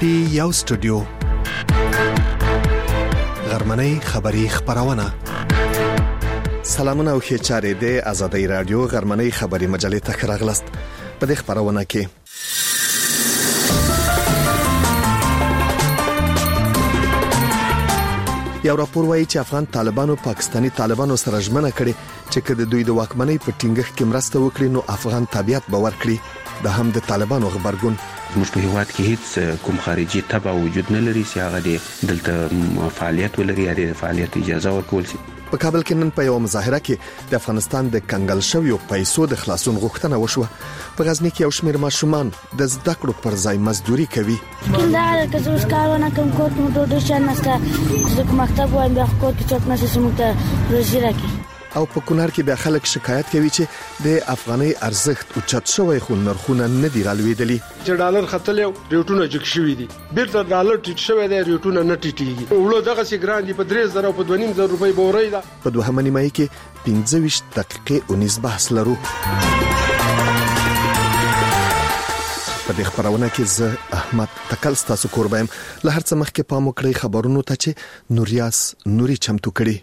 پی یو سټوډیو غرمنۍ خبری خبرونه سلامونه او ښه چارې د آزادۍ رادیو غرمنۍ خبری مجلې ته راغلست په دې خبرونه کې یو راپور وایي چې افغان طالبانو پاکستانی طالبانو سره ژمنه کړې چې کله دوی د واکمنۍ په ټینګښت کې مرسته وکړي نو افغان طبيعت به ورکړي د هم د طالبانو غبرګون موږ په هیواد کې هیڅ کوم خارجي تبع وجود نه لري چې هغه دلته فعالیت ولري یا د فعالیت اجازه ورکول شي. په کابل کې نن په یو مظاهره کې د افغانستان د کنګل شویو پیسو د خلاصون غوښتنه وشوه. په غزنی کې یو شمېر ماشومان د زده کړو پر ځای مزدوري کوي. کله چې اوس کارونه کوم کوټ مو دوه شنسته چې مکتب وایم بیا کوټ چې څوک نشي سمته روزي راکړي. او په کونړ کې بیا خلک شکایت کوي چې د افغاني ارزښت اوچت شوی خو نرخونه نه دی رالوېدلي. چې ډالر خطل یو ریټونه جګ شوی دي بیرته ډالر ټیټ شوی دی ریټونه نه ټیټيږي. وړو دغه سي ګران دي په 3000 او په 2500 روپۍ بورې ده. په دوهمه نیمه کې 15 دقیقې 19 بحث لرو. په دې خبرونه کې زه احمد تکل ستاسو کوربایم له هر څه مخکې پام وکړئ خبرونو ته چې نوریاس نوري چمتو کړي.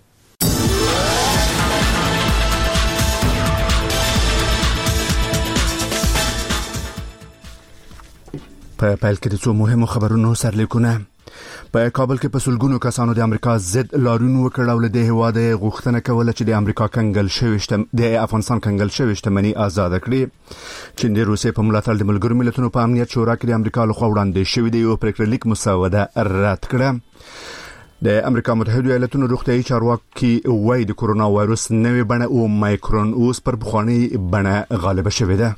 په پیل کې د څو مهمو خبرونو سرلیکونه. په کابل کې په سلګونو کسانو د امریکا ضد لاریون وکړ او له هیواد غوښتنه کوله چې د امریکا کنګل شوی د افغانستان کنګل شوی شتمنۍ آزاد کړي. چین د روسیې په ملاتړ د ملګرو ملتونو په امنیت شورا کې د امریکا لخوا وړاندې شوی د یو پریکړلیک مسوده رد کړه. د امریکا متحده ایالاتونو روغتیايي چارواکي وایي د کورونا وایروس نوې بڼه او مایکرون اوس پر پخواني بڼه غالب شوې ده.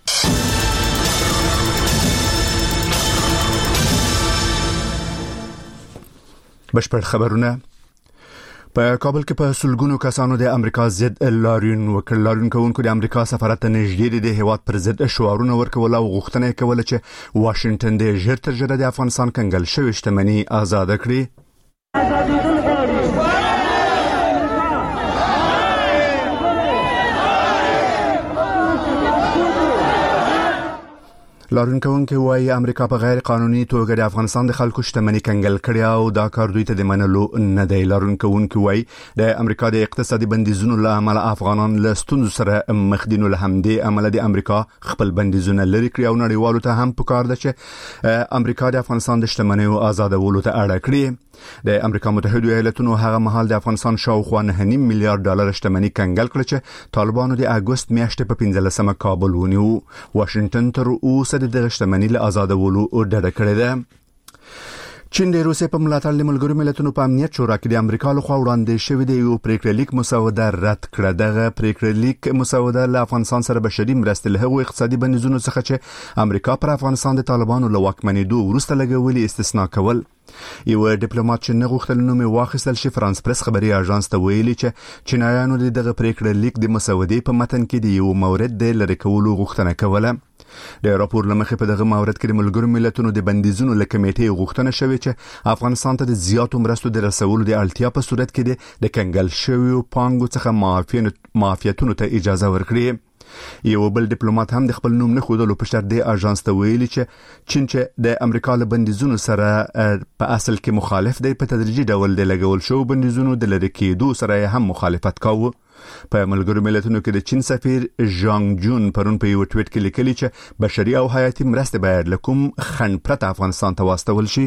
بشپړ خبرونه. په کابل کې په سلګونو کسانو د امریکا ضد لاریون وکړ. لاریون کوونکو د امریکا سفارت ته نږدې د هیواد پر ضد شعارونه ورکول او غوښتنه کوله چې واشنگټن د ژر تر ژره د افغانستان کنګل شوی شتمنۍ آزاد کړي. لاریون کوونکي وايي امریکا په غیر قانوني توګه د افغانستان د خلکو شتمنۍ کنګل کړي او دا کار دوی ته د منلو نه دی. لاریون کوونکي وايي د امریکا د اقتصادي بندیزونو له امله افغانان له ستونزو سره مخ دي. نو له همدې امله د امریکا خپل بندیزونه لري کړی او نړیوالو ته هم پکار ده چې امریکا د افغانستان د شتمنیو آزادولو ته اړ کړي. د امریکا متحده ایالاتونو هغه مهال د افغانستان شاوخوا 9.5 میلیارډ ډالر شتمنۍ کنګل کړه چې طالبانو د اگست میاشتې په 15مه کابل ونیو. واشنگټن تر اوسه د شتمنۍ له آزادولو ډډه کړې ده. چین د روسیې په ملاتړ د ملګرو ملتونو په امنیت شورا کې د امریکا لخوا وړاندې شوی د یو پریکړلیک مسوده رد کړه. دغه پریکړلیک مسوده له افغانستان سره بشري مرستې له هغو اقتصادي بندیزونو څخه چې امریکا پر افغانستان د طالبانو له واکمنېدو وروسته لګولي استثنا کول. یو ډیپلوماټ چې نه غوښتل نوم واخیستل شي فرانس پریس خبري اژانس ته ویلي چې چینایانو دغه پریکړلیک د مسودې په متن کې د یو مورد د لری کولو غوښتنه کوله. د راپور لمخې په دغه مورد کې د ملګرو ملتونو د بندیزونو له کمیټې غوښتنه شوې چې افغانستان ته د زیاتو مرستو د رسولو د اړتیا په صورت کې د کنګل شویو پانګو څخه معافیتونو ته اجازه ورکړي. یو بل ډیپلوماټ هم د خپل نوم نه خودلو په شرط د اژانس ته ویلي چې چین چې د امریکا له بندیزونو سره په اصل کې مخالف دی په تدریجي ډول د لګول شو بندیزونو د لری کېدو سره هم مخالفت کاوه. په ملګرو ملتونو کې د چین سفیر ژانګ جون پرون په یو ټویټ کې لیکلي چې بشري او حیاتي مرستې باید له کوم خنډ پرته افغانستان ته واستول شي.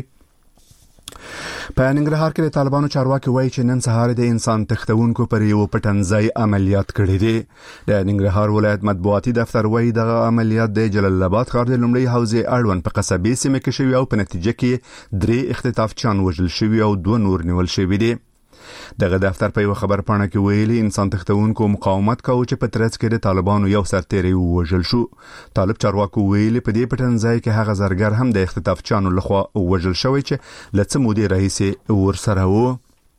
په ننګرهار کې د طالبانو چارواکي وایي چې نن سهار د انسان تښتونکو پر یو پټنځای عملیات کړی دی. د ننګرهار ولایت مطبوعاتي دفتر وایي دغه عملیات د جلال آباد ښار د لومړی حوزې اړوند په قصبې سیمه کې شوی او په نتیجه کې 3 اختطافچیان وژل شوي او 2 نور نیول شوي دي. دغه دفتر په یو خبر پاڼه کې ویلي انسان تښتونکو مقاومت کاوه چې په ترڅ کې د طالبانو یو سرتیری وژل شو. طالب چارواکو ویلي په دې پټنځای کې هغه زرګر هم د اختطافچیانو لخوا وژل شوی چې لڅ مودې راهیسې ورسره وو.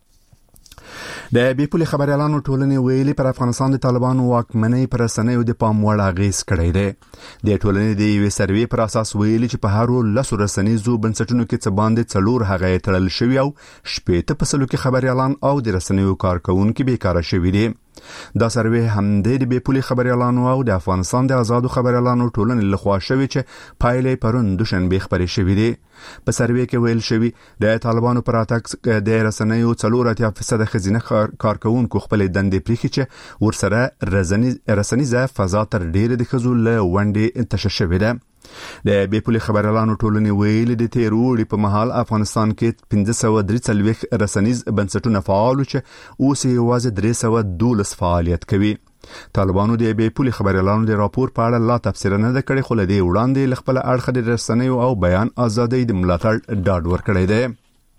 د بیپولي خبريالانو ټولنې ویلي پر افغانستان د طالبانو واکمنۍ پر رسنیو د پام وړ اغیز کړی دی. د ټولنې د یو سروې پر اساس ویلي چې په هارو لسو رسنیزو بنسټونو کې څه باندې 4 هغه تړل شوی او 80% کې خبريالان او د رسنیو کارکونکو بیکاره شوی دي. دا سروې هم د بې پولي خبريالانو او د افغانستان د آزادو خبريالانو ټولنې لخوا شوې چې پایلې پرون دوشنبه خبرې شوې دي. په سروې کې ویل شوی د طالبانو پر اتاک د رسنیو 4% خزینه کارکونکو خپل دندې پریخي چې ورسره رسنیزه فضا تر ډیره د خزو له وندې تشش شوې ده. د بې پولي خبريالانو ټولنې ویل د تیروړي په محل افغانستان کې 1543 رسنیز بنسټونه فعال چې اوس یوازې 312 فعالیت کوي. طالبانو د بې پولي خبريالانو د راپور په اړه لا تفسیر نه د کړي خو لدی وړاندې خپل اړخ د رسنیو او بیان ازادۍ د ملاتړ ډاډ ورکړی دی.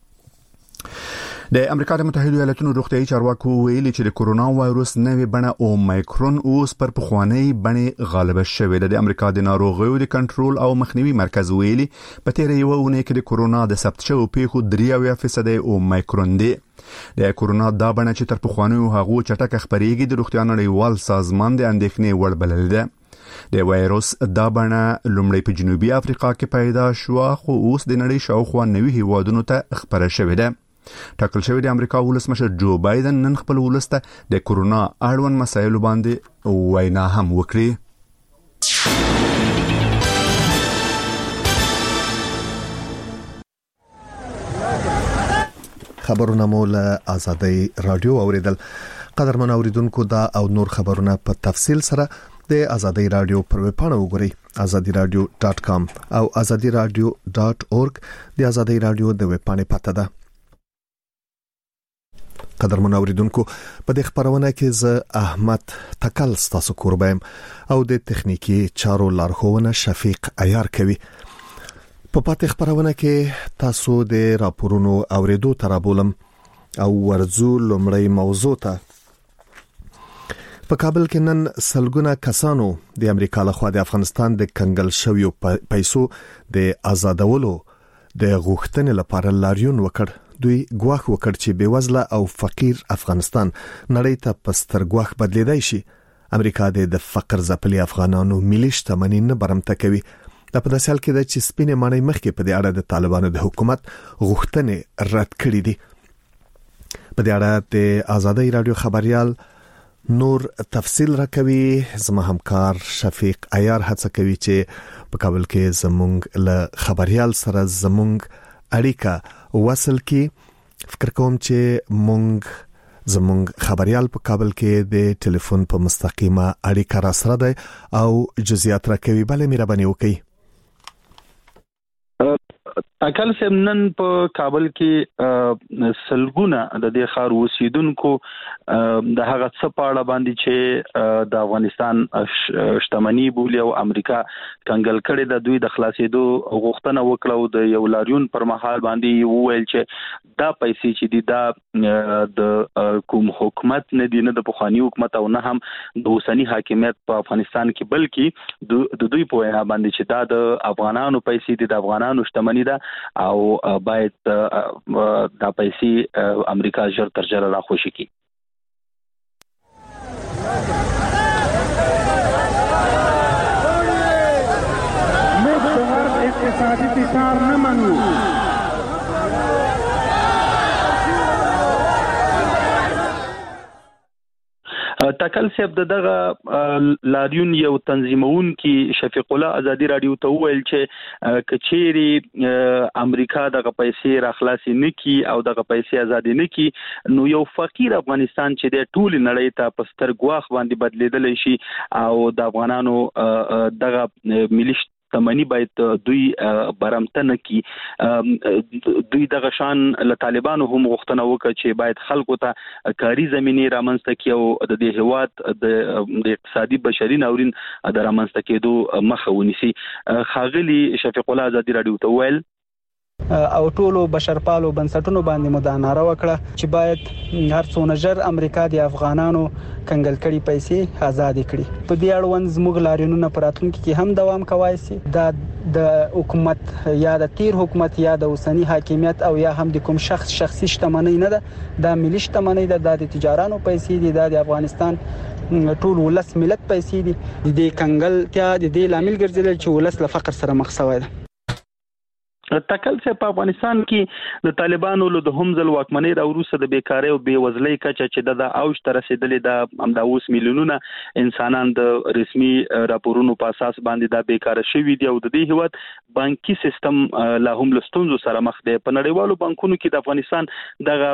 د امریکا د متحده ایالاتونو روغتیايي چارواکو ویلي چې د کورونا وایروس نوې بڼه اومیکرون اوس پر پخوانی بڼه غالبه شوې ده. د امریکا د ناروغیو د کنټرول او مخنیوي مرکز ویلي په تیر یو اونۍ کې د کورونا د ثبت شوو پیښو 3% اومیکرون دی. د کورونا دا بڼه چې تر پخوانیو هغو چټک خبرېږي د روغتیا نړیوال سازمان د اندېښنې وړ بلل ده. د وایروس دا بڼه لومړی په جنوبي افریقا کې پیدا شو خو اوس د نړۍ شاوخوا 90 هیوادونو ته خبره شوې ده. ټاکل شوی د امریکا ولسمشر جو بایدن نن خپل ولسته د کورونا اړوند مسایلو باندې وینا هم وکړي. خبرونه مول آزادۍ رادیو اوریدل. قدرمن اوریدونکو دا او نور خبرونه په تفصیل سره د آزادۍ رادیو پر ویب پاڼه وګورئ azadiradio.com او azadiradio.org د آزادۍ رادیو د ویب پاڼې پته ده. قدرمن اوریدونکو په دې خبرونه کې زه احمد تکل ستاسو قربایم او د تخنیکی چارو لارښوونه شفیق عیار کوي. په پاتې خبرونه کې تاسو د راپورونو اوریدو ترابولم او ورزو لومړی موضوع ته. په کابل کې نن سلګونه کسانو د امریکا لخوا د افغانستان د کنګل شویو پیسو د آزادولو د غوښتنې لپاره لاریون وکړ. دوی ګواښ وکړ چې بیوزله او فقیر افغانستان نړۍ ته پستر ګواښ بدلیدای شي. امریکا د فقر ځپلي افغانانو ملي شتمنۍ نه برمته کوي. د په داسې حال کې د چې سپینې مانۍ مخکې په دې اړه د طالبانو د حکومت غوښتنې رد کړې دي. په دې اړه د آزادۍ رادیو خبريال نور تفصیل راکوي. زما همکار شفیق عیار هڅه کوي چې په کابل کې زمونږ له خبريال سره زمونږ اړیکه وصل کی. فکر کوم چې زمونږ خبريال په کابل کې د ټلیفون په مستقیمه اړیکه را سره ده او جزئیات راکوي. بلې مهرباني وکړئ. اکل سم نن په کابل کې سلګونه د دې ښار اوسیدونکو د هغه څه په اړه باندې چې د افغانستان شتمنۍ بولي او امریکا کنګل کړي د دوی د خلاصېدو غوښتنه وکړه او د یو لاریون پر مهال باندې وویل چې دا پیسې چې دي دا د کوم حکومت نه دي، نه د پخوانی حکومت او نه هم د اوسنی حاکمیت په افغانستان کې، بلکې د دوی په وینا باندې چې دا د افغانانو پیسې دي، د افغانانو شتمنۍ ده او باید دا پیسې امریکا ژر تر ژره راخوشي کړي. موږ د غرب اقتصادي فشار نه منو. تکل صاحب دغه لاریون یو تنظیمون کې شفیق الله آزادی رادیو ته ویل چې کچيري امریکا دغه پیسې راخلاصي نکي او دغه پیسې آزادي نکي، نو یو فقیر افغانستان چې د ټول نړۍ ته پستر ګواخ باندې بدلیدل شي او د افغانانو دغه ملي تمنی باید دوی برمتنه کی. دوی دغه شان له طالبانو هم غوښتنه وکړه چې باید خلکو ته کاری زمینی رامنځته کړي او د دې هواد د اقتصادي بشري ناورین د رامنځته کېدو مخه ونیسي. خاغلی شفیق الله آزادی رادیو ته ویل او ټولو بشرپالو بنسټونو باندې مداناره وکړه چې باید هر څونه ژر امریکا د افغانانو کنګل کړي پیسې آزاد کړي. په دې اړوند زموږ لاریونونه په راتلونکي کې هم دوام کوي سي. دا د حکومت یا د تیر حکومت یا د اوسنی حاکمیت او یا هم د کوم شخصي شتمنۍ نه ده، دا ملي شتمنۍ ده، د تجارانو پیسې دي، د افغانستان ټول ولس ملت پیسې دي. د کنګل ته د دې لامل ګرځیدل چې ولس له فقر سره مخ شوی ده. تکل چې په افغانستان کې د طالبانو له هم ځل واکمنۍ را وروسته د بیکاری او بیوزلۍ کچه چې د اوج ته رسیدلې د همدا اوس میلیونونه انسانان د رسمي راپورونو په اساس باندې د بیکاره شوي دي او د دې هیواد بانکي سیستم لا هم لستونزو سره مخ دی. په نړیوالو بانکونو کې د افغانستان دغه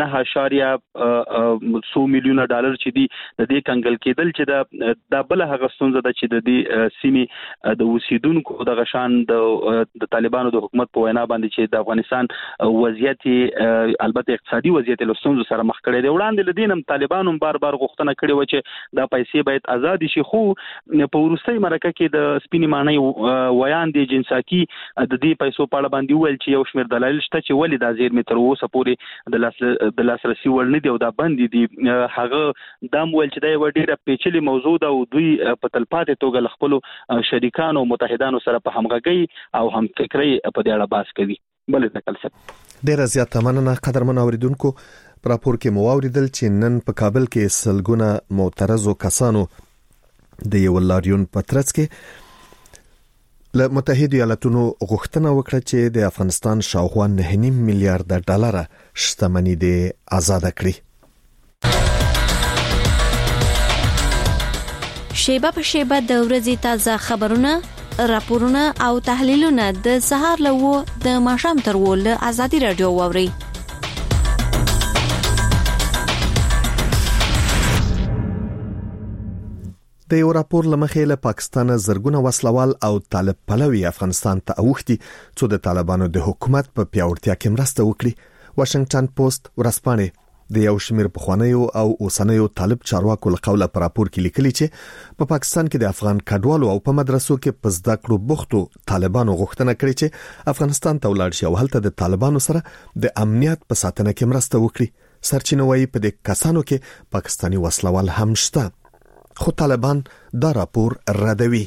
9.100 میلیونه ډالر چې دي د دې کنګل کېدل چې د بل هغه ستونزه ده چې د دې سیمې د اوسیدونکو د غشان د طالبانو د حکومت په وینا باندې چې د افغانستان وضعیت البته اقتصادي وضعیت له ستونزو سره مخ کړی دی. وړاندې لدینم طالبانو بار غوښتنه کړې و چې دا پیسې باید آزاد شي، خو په وروستۍ مرکه کې د سپینې معنی ویان دي جنساکي د دې پیسو په اړه باندې ویل چې یو شمېر دلایل شته چې ولې دا زیرمې تر اوسه پورې د لاسرسي وړ نه دي او دا بندې دي. هغه دا ویل چې دا یو ډېره پیچلې موضوع ده او دوی په تلپاتې توګه له خپلو شریکانو او متحدانو سره په همغږۍ او همفکرۍ په اړه باس کوي. بل تکل څه ډیر زیات مننه قدرمن اوریدونکو. پر راپور کې مو اوریدل چې نن په کابل کې سلګونه معترضو کسانو د یو لاریون په ترڅ کې له متحده ایالاتونو غوښتنه وکړه چې د افغانستان شاوخوا 9.5 میلیارډ ډالر شتمنۍ د آزاد کړي. شیبه په شیبه د ورځې تازه خبرونه، راپورونه او تحلیلونه د سهار له د ماښام تر له ازادي رادیو واوري. د یو راپور لمخې له پاکستان زرګونه وسلوال او طالب پلوي افغانستان ته اوښتي چې د طالبانو د حکومت په پیاوړتیا کې مرسته وکړي. واشنگټن پوسټ ورځپاڼه د یو شمیر پخوانیو او اوسنیو طالب چارواکو له قوله پر راپور کې لیکلي چې په پاکستان کې د افغان کډوالو او په مدرسو کې په زده کړو بوختو طالبانو غوښتنه کړې چې افغانستان ته ولاړ شي او هلته د طالبانو سره د امنیت په ساتنه کې مرسته وکړي. سرچینه وايي په دې کسانو کې پاکستاني وسلوال هم شته، خو طالبان دا راپور ردوي.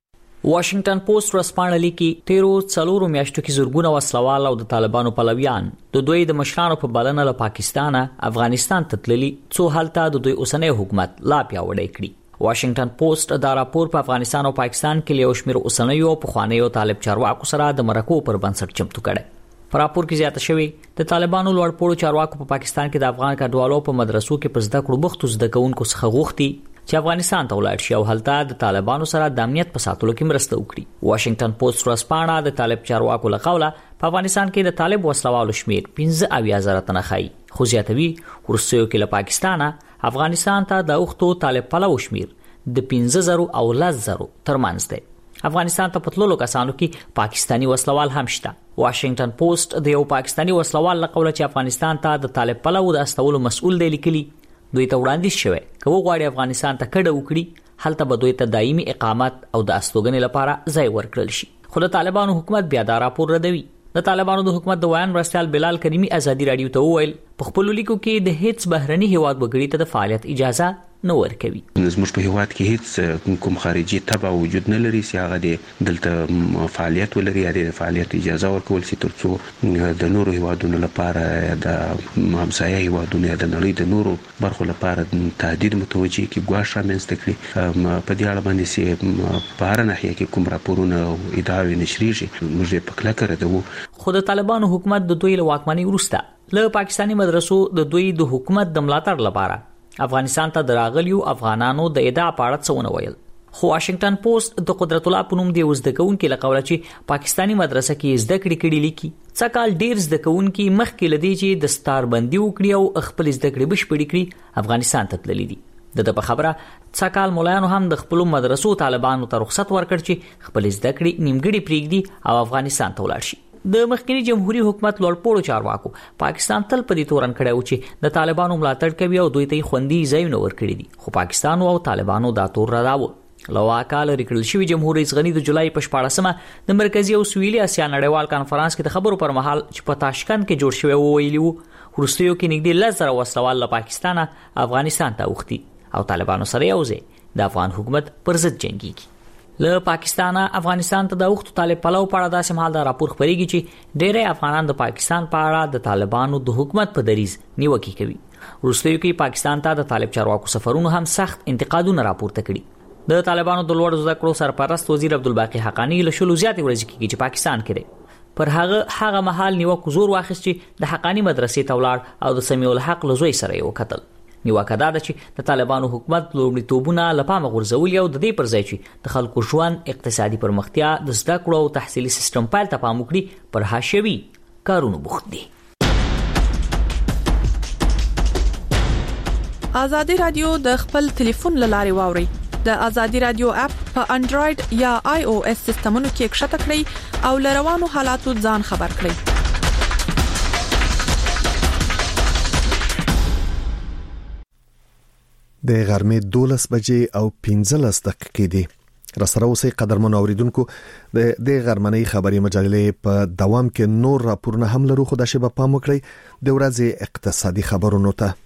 واشنگټن پوسټ ورځپاڼه لیکي تیرو 4 میاشتو کې زورګونه وسلوال او د طالبانو پلویان د دوی د مشرانو په بلنه له پاکستان افغانستان ته تللي څو حالته د دوی اوسنۍ حکومت لا پیاوړی کړي. واشنگټن پوسټ دا راپور په افغانستان او پاکستان کې له شمیر اوسنیو او پخوانیو طالب چارواکو سره د مرکو پر بنسټ چمتو کړي. په راپور کې زیاته شوی د طالبانو لوړ پوړو چارواکو په پاکستان کې د افغان کډوالو په مدرسو کې په زده کړو بوختو زده کوونکو څخه غوښتي چې افغانستان ته ولاړ شي او هلته د طالبانو سره د امنیت په ساتلو کې مرسته وکړي. واشنگټن پوسټ ورځپاڼه د طالب چارواکو له قوله په افغانستان کې د طالب وسلوالو شمیر 15,000 تنه ښيي، خو زیاتوي وروستیو کې له پاکستان افغانستان ته د اوښتو طالب پلو شمیر د 15,000 او 10,000 ترمنځ دی. افغانستان ته پتلولو کسانو کې پاکستانی وسلوال هم شته. واشنگټن پوسټ د یو پاکستانی وسلوال له قوله چې افغانستان ته د طالب پلو د استولو مسؤل دی لیکلي دوی ته وړاندیز شوی کوو غواړي افغانستان ته کډه وکړي هلته به دوی ته دایمي اقامت او د استوګنې لپاره ځای ورکړل شي. خو د طالبانو حکومت بیا دا راپور ردوي. د طالبانو د حکومت د ویان مرستیال بلال کریمی ازادي رادیو ته وویل په خپل لیکو کې د هیڅ بهرني هیواد وګړي ته د فعالیت اجازه نه ورکوي. زموږ په هیواد کې هیڅ کوم خارجي تبع وجود نه لري چې هغه د دلته فعالیت ولري یا د فعالیت اجازه ورکول شي ترڅو د نورو هیوادونو لپاره د همسایه هیوادونو یا د نړۍ د نورو برخو لپاره تهدید متوجه کی ګواښ رامنځته کړي. په دې اړه باندې چې په هر ناحیه کې کوم راپورونه او ادعاوې نشریږي موږ په کلکه ردوو. خو د طالبانو حکومت د دوی له واکمنۍ وروسته له پاکستاني مدرسو د دوی د حکومت د ملاتړ لپاره افغانستان ته دراغلیو افغانانو د ادعا پاړه څونه ویل. خو واشنگټن پوسټ د قدرت الله پونوم دی وزدکونکو لقوله چې پاکستانی مدرسه کې زده کړې لیکي څکال ډیر زدکونکو مخکې لدی چې د ستار بندي وکړي او خپل زده کړې بشپړې کړي افغانستان ته تللی دي. د په خبره څکال مولایانو هم د خپل مدرسو طالبانو ته رخصت ورکړ چې خپل زده کړې نیمګړې پریږدي او افغانستان ته ولاړ شي. د مخکنی جمهوریت حکومت لوړپوړو چارواکو پاکستان تل په دې تورن کړو چې د طالبانو ملاتړ کوي او دوی ته خوندي ځای نه ورکړي دي، خو پاکستان او طالبانو دا تور راو. لواکال ریکړل شوی جمهور رئیس غنی د جولای په 14مه د مرکزی او سویلي اسیا نړیوال کانفرنس کې د خبرو پر مهال چې په تاشکند کې جوړ شوی ویلیو ورستیو کې نږدې 10,000 وسلوال له پاکستان افغانستان ته وختي او طالبانو سره یوځای د افغان حکومت پر ضد جنگيږي. له پاکستان افغانستان ته د وخت طالب پلو پاړه داسې مهال دا راپور خبريږي چې ډېر افغانان د پاکستان پاړه د طالبانو د حکومت په دریز نیوکه کوي. روسیې کې پاکستان ته د طالب چارواکو سفرونو هم سخت انتقادونه راپورته کړي. د طالبانو د لوړ زده کړو سرپرست وزیر عبدالباقی حقانی له شلو زیاتې ورځې کې چې پاکستان کې دی پر هغه محل نیوکو زور واخیست چې د حقانی مدرسې ته ولاړ او د سمیع الحق لزوی سره یې وکتل. نیوکه دا ده چې د طالبانو حکومت لومړیتوبونه له پامه غورځولي او د دې پر ځای چې د خلکو ژوند، اقتصادي پرمختیا، د زده کړو او تحصیلي سیستم پیل ته پام وکړي پر حاشیوي کارونو بوخت دي. ازادي رادیو د خپل ټلیفون له لارې واوري. د ازادي رادیو اپ په انډراید یا آی او اس سیستمونو کې ښکته کړئ او له روانو حالاتو ځان خبر کړئ. د غرمې 12 بجې او 15 دقیقې دي. راسره اوسئ قدرمن اوریدونکو، د غرمنۍ خبري مجلې په دوام کې نور راپورونه هم لرو، خو د شبا پام وکړئ د ورځې اقتصادي خبرونو ته.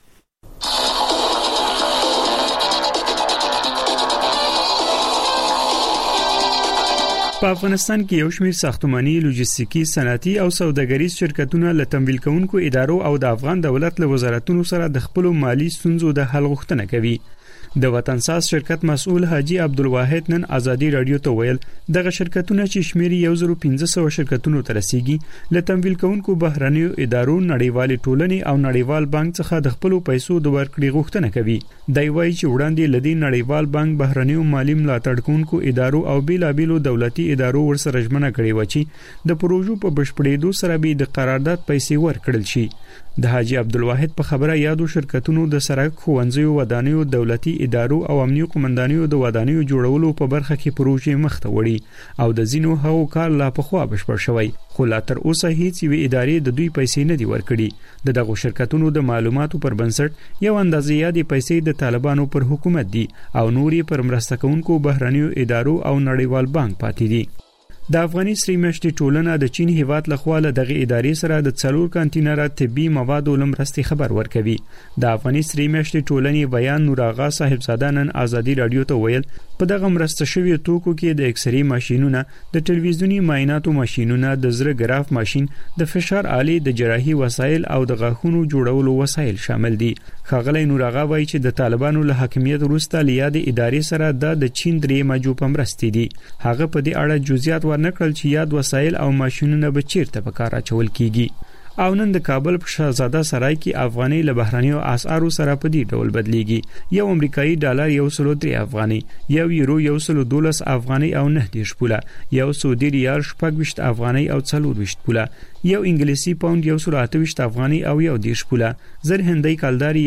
په افغانستان کې یو شمېر ساختماني، لوجستیکي، صنعتي او سوداګریز شرکتونه له تمویل کوونکو ادارو او د افغان دولت له وزارتونو سره د خپل مالی ستونزو د حل غوښتنه کوي. د وطنساز شرکت مسؤل حاجی عبدالواحد نن ازادي رادیو ته ویل دغه شرکتونه چې شمیر 1500 شرکتونو ته رسیدي له تمویل کوونکو بهرنیو ادارو، نړیوال ټولنې او نړیوال بانک څخه د خپل پیسو د ورکړې غوښتنه کوي. دی وايي چې وړاندې لدی نړیوال بانک بهرنیو مالی ملاتړ کوونکو ادارو او بیلابیلو دولتي ادارو ورسره ژمنه کړې و چې د پروژو په بشپړېدو سره به د قرارداد پیسې ورکړل شي. د حاجی عبدالواحد په خبره یادو شرکتونو د سړک، ښوونځیو، ودانیو، دولتي ادارو او امنیو قومندانیو د ودانیو جوړولو په برخه کې پروژې مخته وړي او د زینو هغو کار لا پخوا بشپړ شوی، خو لا تر اوسه هیڅ یوې ادارې د دوی پیسې نه دي ورکړي. د دغو شرکتونو د معلوماتو پر بنسټ یو اندازې یادې پیسې د طالبانو پر حکومت دي او نورې پر مرسته کوونکو بهرنیو ادارو او نړیوال بانک پاتې دي. د افغاني سری میاشتې ټولنه د چین هیواد لخوا له دغه ادارې سره د 4 کانټینره طبي موادو لمرستي خبر ورکوي. د افغاني سری میاشتې ټولنې بیان نور آغا صاحبزاده نن ازادي رادیو ته ویل په دغه مرسته شوی توکو کې د اکسرې ماشينونه، د ټلویزیوني معایناتو ماشينونه، د زړه ګراف ماشين، د فشار آلې، د جراحي وسایل او د غاښونو جوړولو وسایل شامل دي. ښاغلی نور آغا وایي چې د طالبانو له حاکمیت وروسته لیاد ادارې سره د چین درې ماجو پمرستي دي. هغه په دې اړه جزئیات نکړل چې یاد وسایل او ماشينونه به چیرته په کار اچول کیږي. او نن د کابل په شاهزاده سرای کې افغاني له بهرنیو اسعارو سره په دې ډول بدلیږي. یو امریکایي ډالر 103 افغاني، یو یورو 112 افغاني او 9 پوله، یو سعودي ریال 26 افغاني او 24 پوله، یو انګلیسي پاوند 128 افغاني او 10 پوله، زر هندۍ کلداري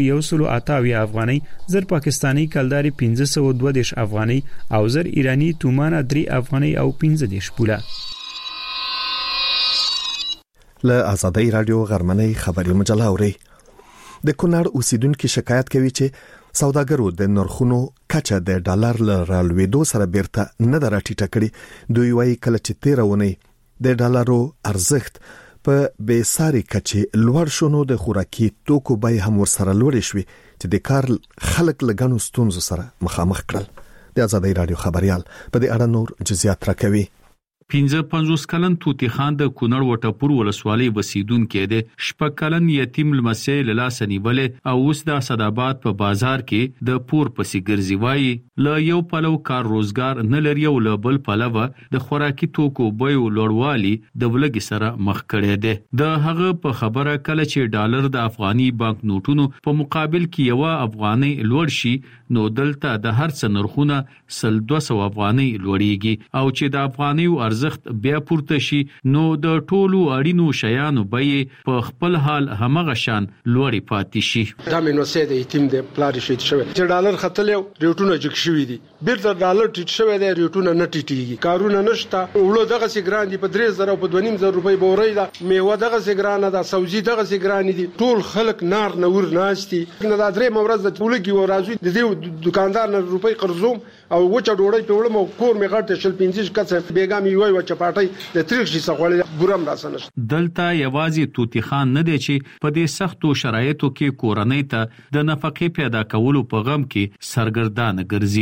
1128 افغاني، زر پاکستاني کلداري 522 افغاني او زر ایرانی تومان 3 افغاني او 15 پوله. له ازادي رادیو غرمنۍ خبري مجله اوري. د کونړ اوسیدونکو شکایت کوي چې سوداګرو د نرخونو کچه د ډالر له رالوېدو سره بیرته نه راټیټه کړي. دوی وايي کله چې 13 ونې د ډالرو ارزښت په بیساري کچه لوړ شونه د خوراکي توکو بیه هم ورسره لوړ شوي چې د کار خلک لګانو ستونزو سره مخامخ کړل. د ازادي رادیو خبريال په دې اړه نور جزئیات راکوي. 55 کلن توتی خان د کونړ وټپور ولسوالۍ بسیدونکو دی. شپږ کلن یتیم لمسی له لاس نیولې او اوس د اسداباد په بازار کې د پور پسې ګرځي. وایي له یو پلو کار روزګار نه لري او له بل پلو د خوراکي توکو بیو لوړوالي د ولګي سره مخ کړي دي. د هغه په خبره کله چې ډالر د افغاني بانک نوټونو په مقابل کې یو افغاني لوړ شي نو دلته د هر څه نرخونه 200 افغاني لوړیږي او چې د افغاني ارزښت بیا پورته شي نو د ټولو اړینو شیانو بیې په خپل حال همغه شان لوړی پاتې شي. دا مینو سه د یتیم د پلار شي شوی چې ډالر خطلې ریټونه جګ شوی دي، بیرته ډالر ټیټ شوی دی، ریټونه نه ټیټیږي، کارونه نشته، وړو دغه سي ګران دي، په 3000 او په 2500 روپۍ بورې دا میوه دغه سي ګران ده، سبزي دغه سي ګران دي، ټول خلک نار نور ناشتي نه دا درې مورز د ټولګي و راځي د دې دکاندار نه روپۍ قرضوم او وچه ډوړې په وړم کور می غړته شل 15 کڅ بیګامي وای و چپاټي د تریخ شي سغولې ګورم راسنش. دلته یوازې توتی خان نه دی چې په دې سختو شرایطو کې کورنۍ ته د نفقې پیدا کولو په غم کې سرګردان ګرځي او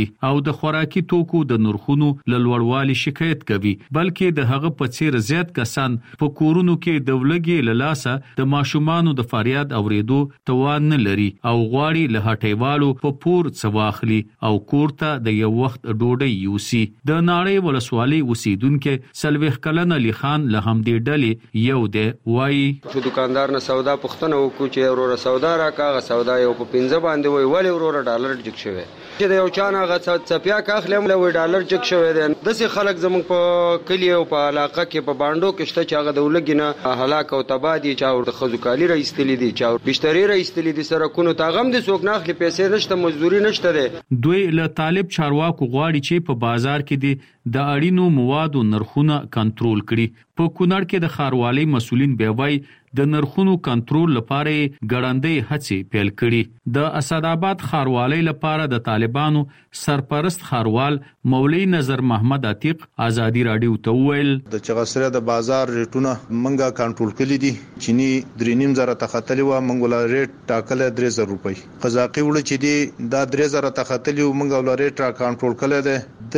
د خوراکي توکو د نرخونو لوړوالي شکایت کوي، بلکې د هغه په څیر زیات کسان په کورونو کې د ولګي للاسه د ماشومانو د فریاد اوریدو توان نه لري او غواړي له هټیوالو په پور څواخلي او کورته د یو وخت ډوډۍ یوسي. د ناړۍ ولسوالۍ اوسیدونکو سلوخ کلن علي خان له همدې ډلې یو دی، وایي چې دکاندار نه سودا پختنه وکړو چې وروره سودا راکاغه سودا یو په 15 باندې وای ولې وروره ډالر جګ شوی چې د یو چانه غڅ چپیا کاخلم له ډالر جګ شوی دی. د سي خلک زموږ په کلی او په علاقه کې په باندو کې شته چې هغه د ولګینه هلاک او تبادی چا ور د خزوکالي رئیستلی دي چا بشتري رئیستلی دي سرکونو تاغم د سوق ناخلي پیسې نشته مزدوري نشته ده. دوی له طالب چارواکو غواړي چې په بازار کې دي د اړینو موادو نرخونه کنټرول کړي. په کونړ کې د ښاروالۍ مسولین بیوای د نرخونو کنټرول لپاره ګړندۍ هڅې پیل کړي. د اسداباد ښاروالۍ لپاره د طالبانو سرپرست ښاروال مولوی نظر محمد عتیق ازادي رادیو ته وویل د چغسره د بازار ریټونه منګه کنټرول کړي دي. چینی 3.5 تختلی و منګول ریټ ټاکل 3000 روپۍ قزاقي وړ چې دي دا 3000 تختلی و منګول ریټ کنټرول کړي ده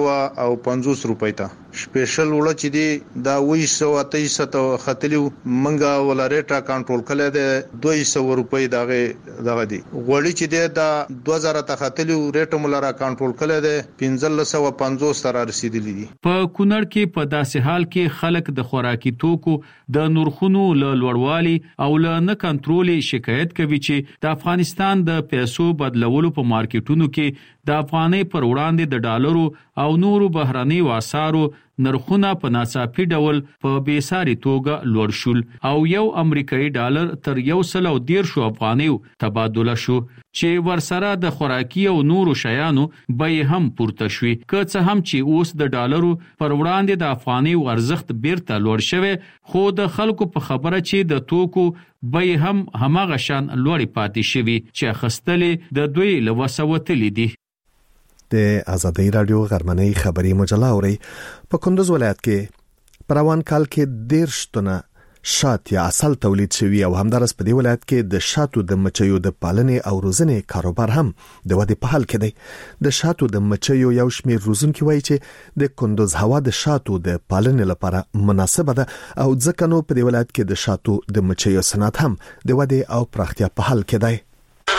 350 روپۍ ته سپیشل وړ چې دي دا 223 خطلی منګه ولا ریټا کنټرول کړي ده 200 روپۍ دغه دي غوړي چې ده دا 2000 تختلی ریټ مولرا کنټرول کړي ده 1550 سره رسیدلی دي. په کونړ کې په داسې حال کې خلک د خوراکي توکو د نرخونو لوړوالي او له کنټرول شکایت کوي چې د افغانستان د پیسو بدلولو په مارکیټونو کې د افغانۍ پر وړاندې د ډالرو او نورو بهرني واسارو نرخونه په ناڅاپي ډول په بیساري توګه لوړ شول او یو امریکایي ډالر تر 110 افغانیو تبادله شو چې ورسره د خوراکي او نورو شیانو به هم پورته شوي. که څه هم چې اوس د ډالرو پر وړاندې د افغانیو ارزښت بیرته لوړ شوی، خو د خلکو په خبره چې د توکو به هم هماغه شان لوړ پاتې شوي چې اخستلې د دوی له وسه وتلې دي. د آزادۍ رادیو غرمنۍ خبري مجله اوري. په کندوز ولایت کې په روان کال کې 10 تنه شات یا اصل تولید شوی او همدارس په دې ولایت کې د شاتو د مچیو د پالنې او روزنې کاروبار هم د ودې په حال کې دی. د شاتو د مچیو یو شمېر روزونکي وایي چې د کندوز هوا د شاتو د پالنې لپاره مناسبه ده او ځکه نو په دې ولایت کې د شاتو د مچیو صنعت هم د ودې او پراختیا په حال کې دی.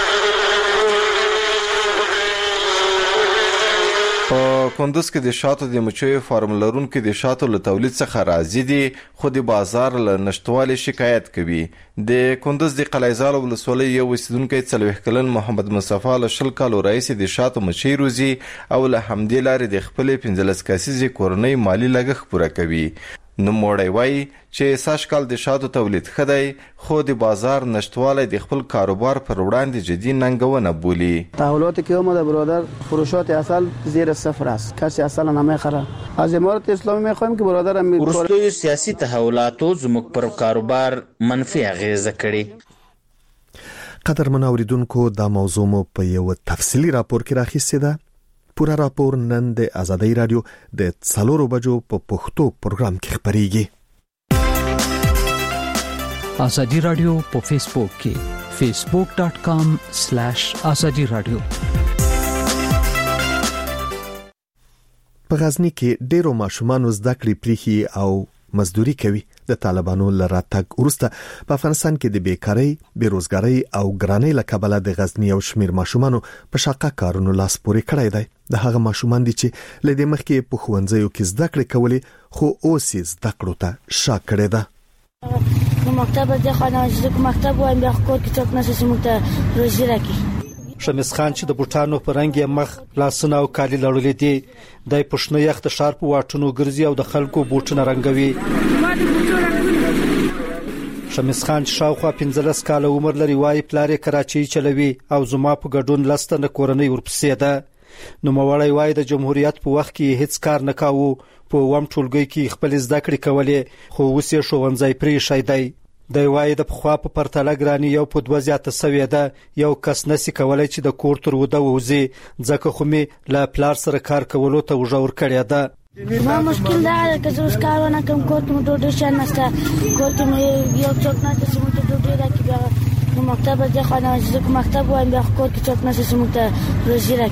په کندوز کې د شاتو د مچیو فارم لرونکو د شاتو له تولید څخه راضي دي، خو د بازار له نشټوالي شکایت کوي. د کندوز د قلعه‌زال ولسوالۍ یو اوسیدونکی 40 کلن محمد مصطفی له 10 کالو راهیسې د شاتو مچۍ روزي او له همدې لارې د خپلې 15 کسیزې کورنۍ مالی لګښت پوره کوي. نوموړی وایي چې سږکال د شاتو تولید ښه دی، خو د بازار نشتوالی د خپل کاروبار پر وړاندې جدی ننگونه بولی. تحولاتی که اومده برادر فروشات اصل زیر صفر است، کسی اصلا نمیخره. از امارت اسلامی میخوایم که برادر وروستیو سیاسي تحولاتو زموږ پر کاروبار منفي اغیزه کړې. قدرمن اوریدونکو، دا موضوع مو په یو تفصیلی راپور کې راخیستې ده. پورا راپور نن د آزادۍ رادیو د 4 بجو په پښتو پروګرام کې خبريږي. آزادۍ رادیو په فیسبوک کې facebook.com/azadi radio. په غزنی کې ډیرو ماشومان زده کړې پریخي او مزدوري کوي. د طالبانو لراتګ ورسته په افغانستان کې د بیکاری، بیروزګاری او ګرانۍ له کبله د غزنی او شمیر ماشومانو په شاقه کارونو لاس پورې کړی دی. د هغه ماشومان دي چې لدې مخکې په ښوونځیو کې زده کړې کولې، خو اوس یې زده کړو ته شا کړې ده. مکتب د خانه مکتب وایم بیا کور کې څوک نشي موږ ته روزي راکړي. شمس خان چې د بوټانو په رنګ یې مخ، لاسونه او کالي لړلې دي، د پښنو یخ د شارپ واټونو ګرځي او د خلکو بوټونه رنګوي. شمس خان شاوخوا 15 کال عمر لري، وايي پلار کراچي چلوي او زما په ګډون لسته کورنۍ ورپسې ده. نو موړی وايي د جمهوریت په وخت کې هیڅ کار نه کاوه، په وم ټولګي کې خپل زده کړې کولې، خو اوس یې ښوونځی پرې شای دی. د وای د خوا په پرتله ګرانی یو په 2 زیاته سوي ده، یو کس نسی کولای چې د کور تر وده وځي، ځکه خو می لا پلار سره کار کولو ته وژور کړی ده. ما مشکل ده که زه کارونه کوم کور ته ډوډۍ شنسته، کور کې یو څوک نه چې موږ ته ډوډۍ راکړي. بیا مکتب د خانه چې مکتب وایم بیا کور کې څوک نه چې موږ ته روزي راکړي.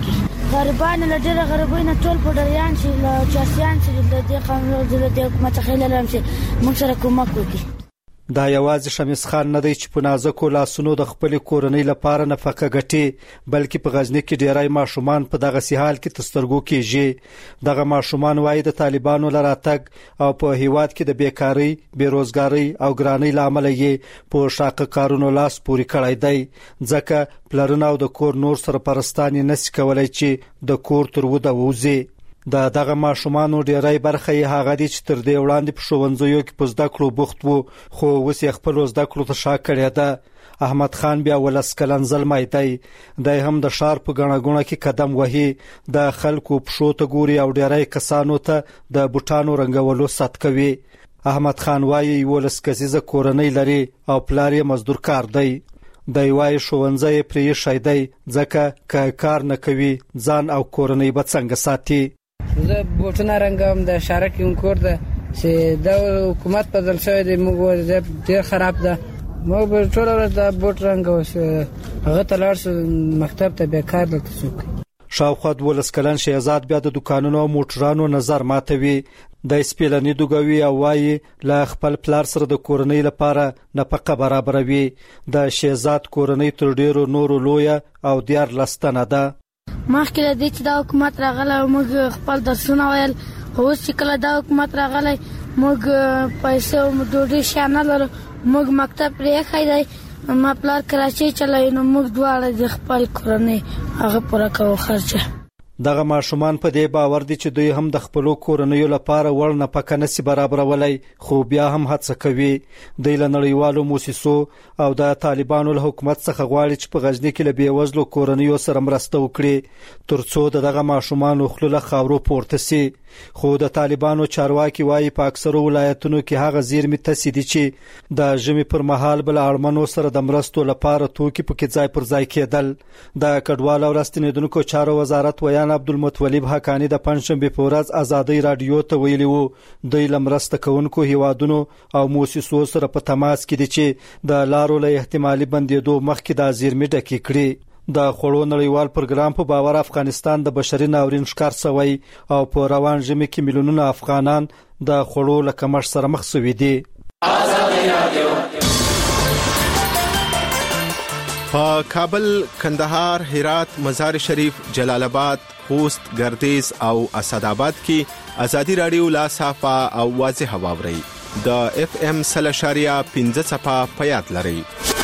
غریبان له ډېر غریبۍ نه ټول پډریان چې له چاسيان چې د دې قانون د حکومت خلل هم چې موږ سره کومک وکړي. دا یوازې شمیس خان نه دی چې په نازکو لاسونو د خپل کورنۍ لپاره نفقه ګټي، بلکې په غزنی کې ډیری ماشومان په دغه سیحال کې تسترګو کېږي. دغه ماشومان وايي د طالبانو لراتګ او په هیواد کې د بیکاری، بیروزګاری او ګرانۍ لامل یې په شاقه کارونو لاس پوري کړی دی، ځکه پلرونه او د کور نور سره پرستاني نشي کولای چې د کور تر وده ووزي. دغه ماشومانو ډیری برخه یې هغه دي چې تر دې وړاندې په ښوونځیو کې په زده کړو بوخت وو، خو اوس یې خپل زده کړو ته شا کړې ده. احمد خان بیا ولس کلن زلمی دی، د هم د شار په غڼه غونه کې قدم وهي، د خلکو پښو ته ګوري او ډیری کسانو ته د بوټانو رنګولو ست کوي. احمد خان وایي ولس کزیزه کورنۍ لري او پلار یې مزدور کار دی. د وای ښوونځی پرې شي دی ځکه کار نه کوي ځان او کورنۍ به څنګه ساتي. زه بوټونه رنګم د شارک یو کور ده چې د حکومت بدل شوی دی، موږ ډیر خراب ده، موږ به ټول ورځ د بوټ رنګ اوس هغه ته لاړ شو مکتب ته بیکار دلته څوک. شاوخوا 12 کلن شهزاد بیا د دکانونو او موټرانو نظر ماتوي، د سپیلنی دوګوي او وایي لا خپل پلار سره د کورنۍ لپاره نفقه برابروي. د شهزاد کورنۍ تر ډیرو نورو لویه او دیار لستنه ده. مخکې د دې چې دا حکومت راغلی موږ خپل درسونه ویل، خو اوس چې کله دا حکومت راغلی موږ پیسې او ډوډۍ شی نه لرو، موږ مکتب پرېښی دی، ما پلار کراچۍ چلوي، نو موږ دواړه د خپل کورنۍ هغه پوره کوو خرچه. دغه ماشومان په دې باور دي چې دوی هم د خپل کورنۍ لپاره وړ نفقه نسی برابرولای، خو بیا هم هڅه کوي. د نړیوالو موسسو او د طالبانو له حکومت څخه غواړي چې په غزنی کې له بیوزلو کورنۍ سره مرسته وکړي ترڅو دغه ماشومان خپل خاورو پورته سي. خو د طالبانو چارواکي وايي په اکثرو ولایتونو کې هغه زیرمې تسدي چې د ژمي پر مهال بل اړمنو سره د مرستو لپاره توکي پکې ځای پر ځای کېدل. د کډوالو او راستنیدونکو چارو وزارت ویان عبدالمطلب حقانی د پنځشنبه په ورځ ازادي رادیو ته ویلي وو د لمرسته کوونکو هیوادونو او موسسو سره په تماس کې دي چې د لارو له احتمالي بندیدو مخکې د زیرمې ډکې کړي. د خړو نړیوال پروګرام په باور افغانستان د بشري ناورین ښکار شوی او په روان ژمي کې میلیونونه افغانان د خړو له کمښت سره مخ شوي دي. په کابل، کندهار، هرات، مزار شریف، جلال آباد، خوست، ګردیز او اسداباد کې ازادي رادیو لا صافه او واضح واوري د FM 0.15 صفه پیات لري.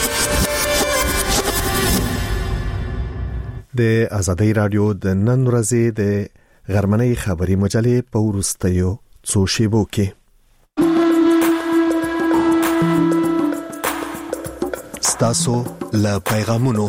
د ازادي رادیو د نن ورځې د غرمنۍ خبري مجلې په ورستیو څو شیبو کې ستاسو له پیغامونو.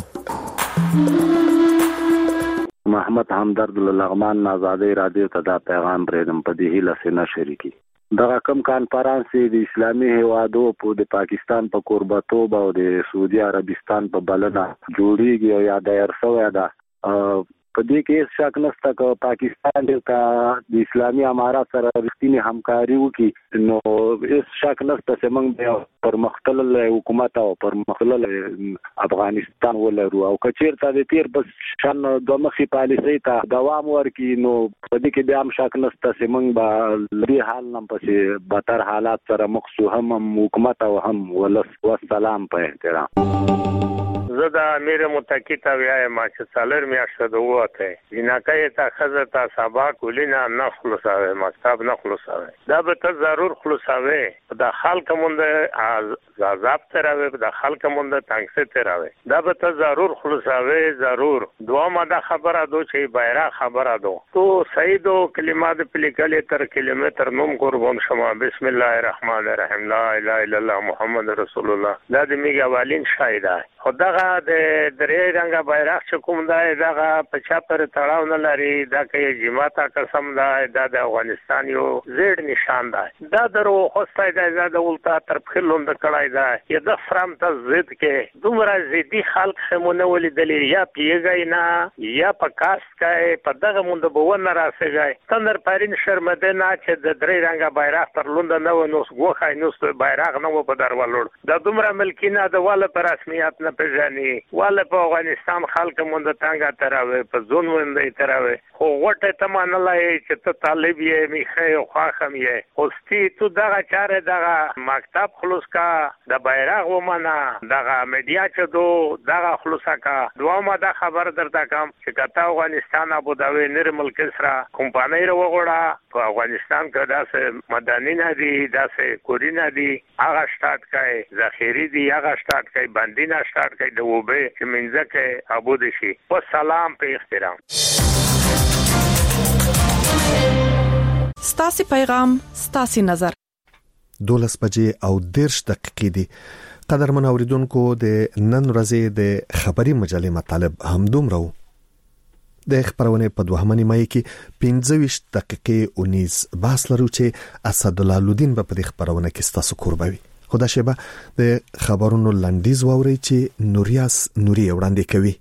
محمد همدرد لغمان آزادي رادیو ته دا پیغام پرېدم په دې هیله سينه شریکي. دغه کم کانفرنس د اسلامي هیوادو په د پاکستان په قربتوب او د سعودي عربستان په بلنه جوړیږي او یا دایر شوی ده. په دې کې شک نشته چې پاکستان د اسلامي امارات سره رښتینی همکاري وکړي، نو هیڅ شک نشته چې موږ پر مختلل حکومت او پر مختلل افغانستان ولرو او کچیرته د تیر په شان د مخې پالیسۍ ته دوام ورکړي، نو په دې کې بیا هم شک نشته چې موږ به دې حال نه پسې بدتر حالات سره مخ شو، هم حکومت او هم ولس. والسلام په احترام. زه د امیر متقی ته وایم چې څلور میاشتې د وته جنکه ته خزه ته سبق ولینه نه خلاصوي، مکتب نه خلاصوي، دا به ته ضرور خلاصوي. د خلک مونږ عذاب تراوي، د خلک مونږ تنګسه تراوي، دا به ته ضرور خلاصوي ضرور. دوامه دا خبره دو چې بیره خبره دو تو سیدو کلمات پلیکل تر کلمتر نوم قربان شما. بسم الله الرحمن الرحیم، لا اله الا الله محمد رسول الله. دا د میګوالین شایده خدای د درې رنګه بیرغ چې کوم دی دغه په چا پر تړاو نه لري، دا کې جماعته قسم دی، دا د افغانستان یو زیړ نشان دی. دا درو خوسته دی، دا د ولتا تر خلوند کړای دی. یا د فرام ته ضد کې دومره زیدي خلک خمونه ولیدلې، یا پیګای نه یا په کاست کې په دغه مونږ به ونه راسېږي. تندر پرین شرمده نه چې د درې رنګه بیرغ تر لوند نه ونوس ګوخای نو بیرغ نه و په درولور. دا دومره ملکینه د واله پر رسمیت نه پیژنې رواني واله په افغانستان خلک مونږ څنګه تراوي په ځون وندې تراوي خو وټه تمانه لای چې ته طالب یې میخه خو خم یې خوستي تو دغه چاره دغه مکتب خلوص کا د بیرغ ومنه دغه میډیا چې دو دغه خلوص کا دوامه د خبر درته کوم چې کته افغانستان ابو ظبي نرمل کسرا کمپانی رو وګړه په افغانستان کې داسې مدني نه دي داسې کورینا دي هغه سٹارټ کړي ذخیره دي هغه سٹارټ کړي بندینا سٹارټ کړي د وبه چې منځ کې ابو دشي په سلام په احترام ستاسي پیغام ستاسي نظر 12 بجې او 10 دقیقې دي قدرمن اوریدونکو د نن ورځې د خبري مجلې مطالب هم دومره د خبرونه په دوهمه نیمه کې 15 دقیقې 19 باس لرو چې اسد الله لودین په دې خبرونه کې ستاسو قربوي خدا شبه د خبرونو لنډیز ووري چې نوریاس نوري وړاندې کوي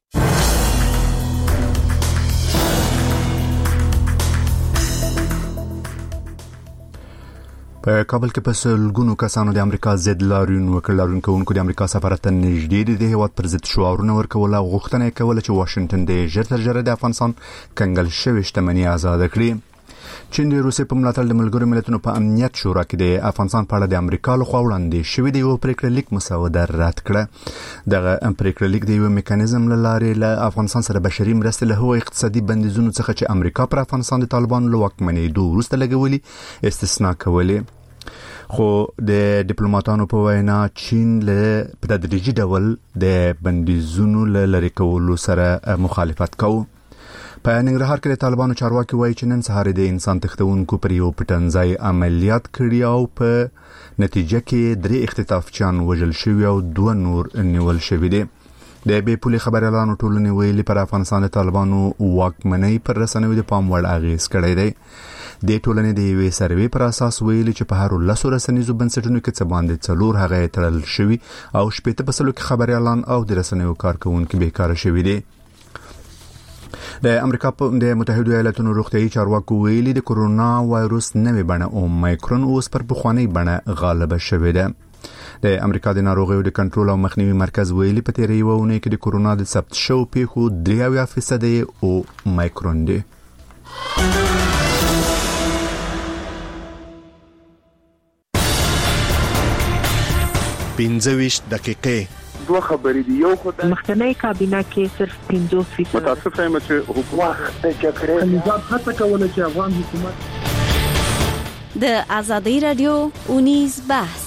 په کابل کې پس لګونو کسانو د امریکا ضد لاریون وکړل کوونکو د امریکا سفارت نږدې د هیواد پر ضد شعارونه ورکول او غوښتنه کوله چې واشنگټن د ژر تر ژره د افغانستان کنګل شوی شتمنۍ آزاد کړي چین د روسي په ملاتړ د ملګرو ملتونو په امنیت شورا کې د افغانستان په اړه د امریکا لخوا وړاندې شوی دی او پریکړه لیک مسوده رد کړه دغه پریکړه لیک د یو میکانیزم لاره له افغانستان سره بشري مرستې له هغو اقتصادي بندیزونو څخه چې امریکا پر افغانستان د طالبانو له واکمنېدو وروسته لګولي استثناء کولې خو د ډیپلوماټانو په وینا چین له په تدریجي ډول د بندیزونو لری کولو سره مخالفت کوي په ننګرهار کې د طالبانو چارواکي وایي چې نن سهار د انسان تښتونکو پر یو پټنځای عملیات کړی او په نتیجه کې 3 اختطافچیان وژل شوی او 2 نور نیول شوی دي د بي پولي خبريالانو ټولنې ویلي پر افغانستان د طالبانو واکمنۍ پر رسنیو د پام وړ اغیز کړی دی د ټولنې د یوې سروې پر اساس ویلي چې په هر 10 رسنیزو بنسټونو کې څه باندې 4 هغه تړل شوی او 80% کې خبريالان او د رسنیو کارکونکو بیکاره شوی دي د امریکا د متحده ایالاتونو روغتیايي چارواکو ویلي د کورونا وایروس نوې بڼه اومایکرون اوس پر پخوانی بڼه غالبه شوې ده د امریکا د ناروغیو د کنټرول او مخنیوي مرکز ویلي په تیرې یوونه کې د کورونا د ثبت شو پیښو 3% او مایکرون دی 15 دقیقې دوه خبرې دی یو خدای مخکنی کابینه کې صرف 50% متاسفه یم چې حکومت د جګړې نظام هڅه کوله چې افغان حکومت د ازادي رادیو 19 بحث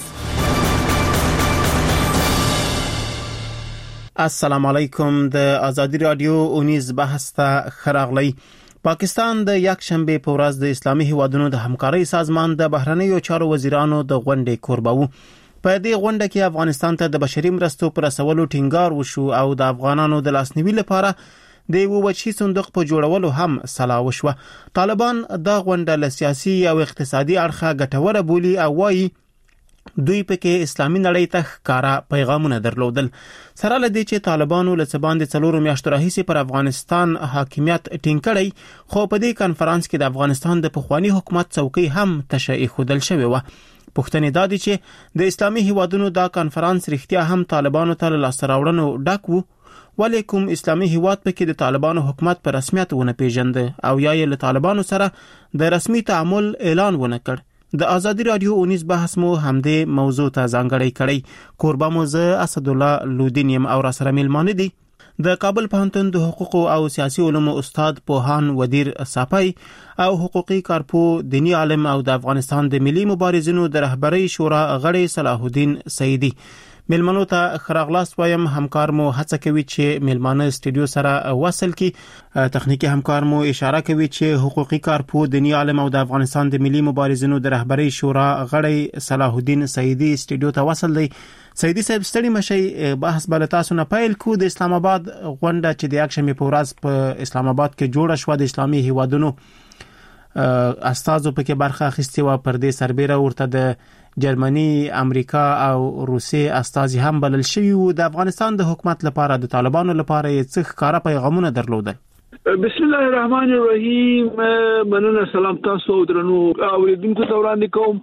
السلام علیکم د ازادي رادیو 19 بحث ته خراغلی پاکستان د یک شنبه په ورځ د اسلامي هیوادونو د همکارۍ سازمان د بهرنیو چارو وزیرانو د غونډې کوربو په دې غونډه کې افغانستان ته د بشري مرستو پر رسولو ټینګار وشو او د افغانانو د لاسنیوي لپاره د یو وچی صندوق په جوړولو هم سلا وشو طالبان د غونډه له سیاسي او اقتصادي اړخه ګټوره بولی او وايي دوی پکې اسلامي نړۍ ته ښکارا پیغامونه درلودل سره لدی چې طالبانو له باندې 4 میاشتو راهیسې پر افغانستان حاکمیت ټینګ کړی خو په دې کانفرنس کې د افغانستان د پخوانی حکومت څوکۍ هم تشریح خودل شوی و پښتنې دادی چې د اسلامي هیوادونو دا کانفرنس رښتیا هم طالبانو ته لاس راوړنو ډک وو ولیکم اسلامي هیواد پکې د طالبانو حکومت پر رسمیت ونه پیژند او یا یې له طالبانو سره د رسمي تعامل اعلان ونه کړ د ازادي رادیو 19 بحث مو همدې موضوع ته ځانګړی کړی قربا مو زه اسد الله لودین يم او را سره ملمانه دي د کابل پوهنتون د حقوق او سیاسي علومو استاد پوهان ودیر صافی او حقوقي کارپو دینی عالم او د افغانستان د ملي مبارزینو د رهبرۍ شورا غړی صلاح الدین سیدی ملمنو ته خراغلاست وایم همکار مو هڅه کوي چې ملمانه استودیو سره وصل کی تخنیکی همکار مو اشاره کوي چې حقوقي کارپو دینی عالم او د افغانستان د ملي مبارزینو د رهبرۍ شورا غړی صلاح الدین سیدی استودیو ته وصل دی سیدی صاحب ستړي مشي بحث بل تاسو نه پیل کو د اسلام آباد غونډه چې د اکشمې په ورځ په اسلام آباد کې جوړه شو د اسلامي هیوادونو استازو پکې برخه اخیستي و پر دې سربېره ورته د جرمني امریکا او روسي استازي هم بلل شوی و د افغانستان د حکومت لپاره د طالبانو لپاره یې څه ښکارا پیغامونه درلودل بسم الله الرحمن الرحیم مننه سلام تاسو درنو اوریدونکو ته وړاندې کوم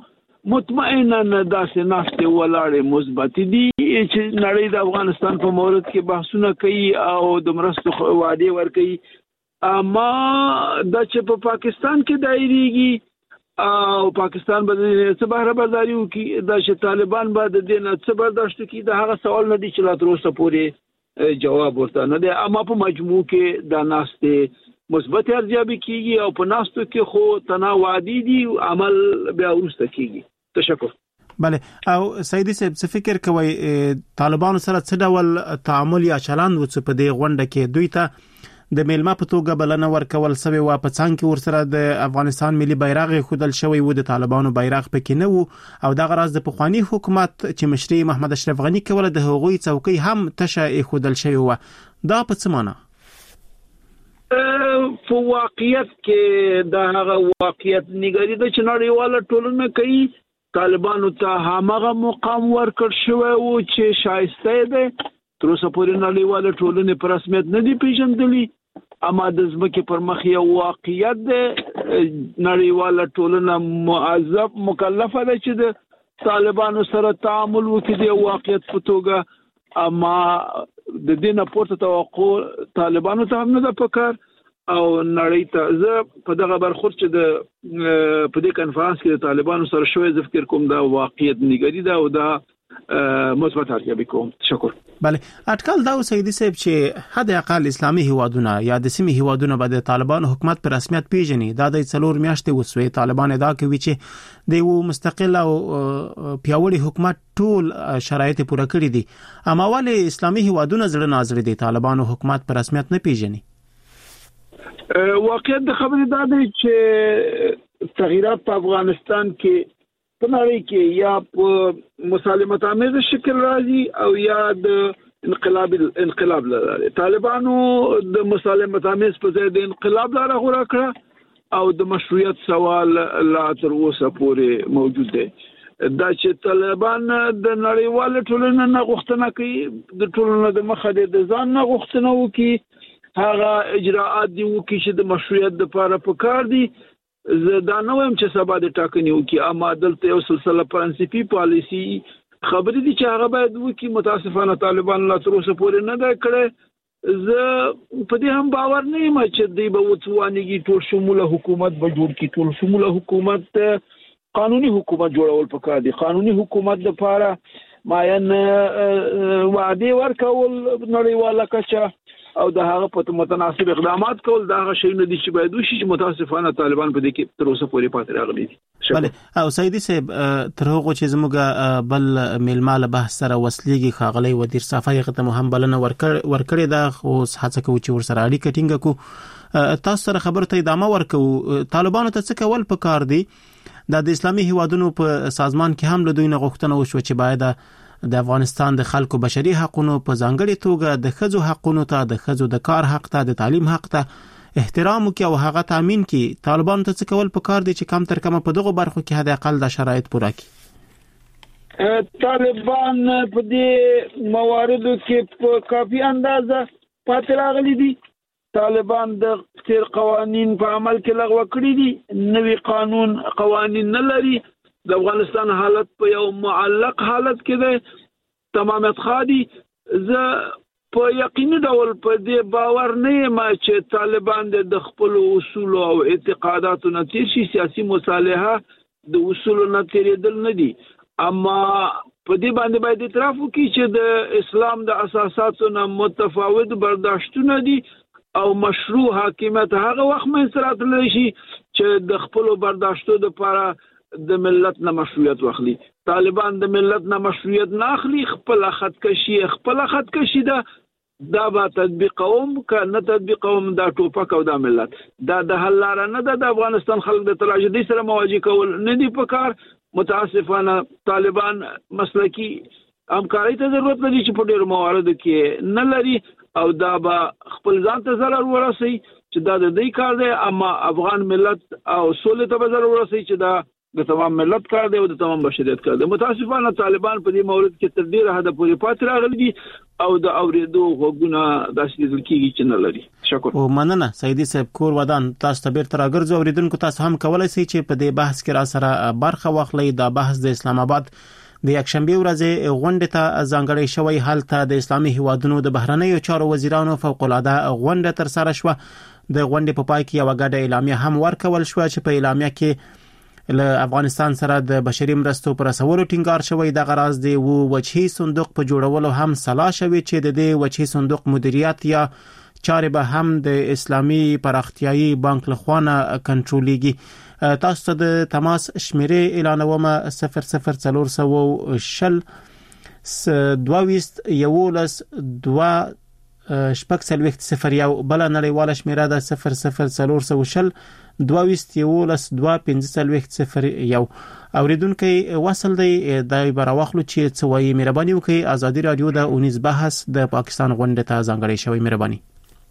مطمئنا داسې ناشته ولاړې مثبت دي چې نړۍ د افغانستان په مورد کې بحثونه کوي او د مرستو وعده ورکوي، اما د چې په پاکستان کې دایریږي او پاکستان به څه بهره برداري وکړي، د چې طالبان به د دې نه څه برداشت کړي، د هغه سوال نه دی چې لا تر اوسه پورې جواب ورته نه دی. اما په مجموع کې د ناشته مثبت ارزیابي کیږي او په ناستو کې خو تناوعدي دي، عمل بیا ورسته کیږي. تشکر. بله، او سیدی صاحب څه فکر کوي طالبانو سره څه ډول تعامل یا چلند وڅ په دې غونډه کې دوی ته د میلمه په توګه بلنه ورکول سوی و، په څنګ کې ورسره د افغانستان ملي بیرغ خودل شوی و، د طالبانو بیرغ پکې نه و او دغه راز د پخوانی حکومت چې مشري محمد اشرف غنی کوله د هغوی څوکۍ هم تشه خودل شوی و. دا په څه معنی؟ په واقعیت کې دا هغه واقعیت نګری د چنړیواله ټولنه کوي، طالبانو ته همغه مقام ورکړ شوی و چې شایسته ده. تر اوسه پورې نړیواله ټولنه په رسمیت نه دی پیژندلی، اما د ځمکې پر مخ یو واقعیت ده. نړیواله ټولنه معذب مکلفه ده چې د طالبانو سره تعامل وکړي د واقعیت په توګه، اما د دې نه پورته توقع طالبانو ته هم نه ده پکار او نړۍ ته. زه په دغه برخورد چې د په دې کنفرانس کې د طالبانو سره شوی زه فکر کوم دا واقعیت نګری ده او دا مثبت ارزیابي کوم. تشکر. بله، اټکل دا سیدی صاحب چې حد اقل اسلامي هیوادونه یا د سیمې هیوادونه به د طالبانو حکومت پر رسمیت پیژني. دا د 4 میاشتې وسوي طالبان دا کوي چې د یو مستقل او پیاوړي حکومت ټول شرایط پوره کړی دي، اما ولې اسلامي هیوادونه زړه ناظر دي طالبانو حکومت پر رسمیت نه پیژني؟ واقعیت د خبرې دا دی چې تغیرات په افغانستان کې په نړۍ کې یا په مسالمت آمیز شکل راځي او یا د انقلاب لاره. طالبانو د مسالمت آمیز په ځای د انقلاب لاره غوړه کړه او د مشروعیت سوال لا تر اوسه پورې موجود دی. دا چې طالبان د نړیوال ټولنې نه غوښتنه کوي، د ټولنې د مخه د ځان نه غوښتنه وکړي، هغه اجراءات دی وکړي چې د مشروعیت لپاره پکار دي. زه دا نه وایم چې سبا د ټاکنې وکړي، اما دلته یو سلسله پرنسپي پالیسي خبرې دي چې هغه باید وکړي. متاسفانه طالبان لا تر اوسه پورې نه ده کړې. زه په دې هم باور نه یم چې دوی به وڅوانېږي ټول شموله حکومت به جوړ کړي. ټول شموله حکومت قانوني حکومت جوړول پکار دي. قانوني حکومت لپاره ماین وعده ورکول نړیواله کچه او د هغه په متناسب اقدامات کول دا هغه شی نه دي چې باید وشي چې متاسفانه طالبان په دې کې تر اوسه پورې پاتې راغلي دي. بله، او سیدی صاحب تر هغه چې زموږ بل میلماله بحث سره وسلیږي خاغلی ودیر صافی ته هم بلنه ورکړی دا خو هڅه کوي چې ورسره اړیکه ټینګه کو. تاسو سره خبرو ته ادامه ورکو. طالبانو ته څه کول پکار دي؟ د اسلامي هیوادونو په سازمان کې هم له دوی نه غوښتنه وشو چې باید د افغانستان د خلکو بشري حقوقو په ځانګړي توګه د ښځو حقوقو ته، د ښځو د کار حق ته، د تعلیم حق ته احترام وکړي او هغه تامین کړي. طالبانو ته څه کول پکار دي چې کم تر کمه په دغه برخو کې حد اقل د شرایط پوره کړي؟ طالبان په دې مواردو کې په کافي اندازه پاتې راغلي دي. طالبان د تیر قوانین په عمل کې لغوه کړي دي، نوی قوانین نه لري. د افغانستان حالت په یو معلق حالت کې ده، تمامیت خادي. زه په یقیني ډول په دې باور نه یم چې طالبان د خپل اصول او اعتقاداتو نه تیر شي. سیاسي مصالحه د اصول نه تیرېدل نه دي، اما په دې باندې باید اعتراف وکړي چې د اسلام د اساساتو نه متفاوت برداشتونه دي او مشروع حاکمیت هغه وخت منځ راتلی شي چې د خپل برداشتو لپاره د ملت نه مشروعیت واخلي. طالبان د ملت نه مشروعیت نه اخلي، خپل خودکشي دا به تطبیقوم که نه تطبیقوم دا ټوپک او دا ملت دا د حل لاره نه ده. د افغانستان خلک د تراژیدي سره مواجه کول نه دي پکار. متاسفانه طالبان مسلکی همکارۍ ته ضرورت لري چې په ډېرو مواردو کې نه لري او دا به خپل ځان ته ضرر ورسوي چې دا د دوی کار دی، اما افغان ملت او سولې ته به ضرر ورسوي چې دا د تمام ملت کار دی او د تمام بشریت کار دی. متاسفانه طالبان په دې مورد کې تر ډیره حد پورې پاتې راغلي دي او د اوریدو غوږونه داسې لیدل کېږي چې نه لري. شکر او مننه سیدی صاحب کور ودان. تاسو ته بیرته راګرځو. اوریدونکو تاسو هم کولای شئ چې په دې بحث کې را سره برخه واخلئ. دا بحث د اسلام آباد د یکشنبه ورځې غونډه ته ځانګړی شوی. هلته د اسلامي هیوادونو د بهرنیو چارو وزیرانو فوق العاده غونډه تر سره شوه. د غونډې په پای کې یو غډه اعلامیه هم ورکول شو چې په اعلامیه کې له افغانستان سره د بشري مرستو پر رسولو ټینګار شوی. د غراض دی وجهي صندوق په جوړولو هم صلاح شوی چې د دې وجهي صندوق مدیریت یا چارې به هم د اسلامي پراختیایي بانک لخوا نه کنټرولېږي. تاسو ته د تماس شمیرې اعلانوم 00400 22 11 2 شپږ سلويخت 01 بل نړیواله شمیره ده 00400 22 11 2 1501. اوریدونکو وصل دی دای براوخلو چې څوی مهرباني وکړي. ازادي رادیو د 19 بحث د پاکستان غونډه ته ځانګړی شوی. مهرباني.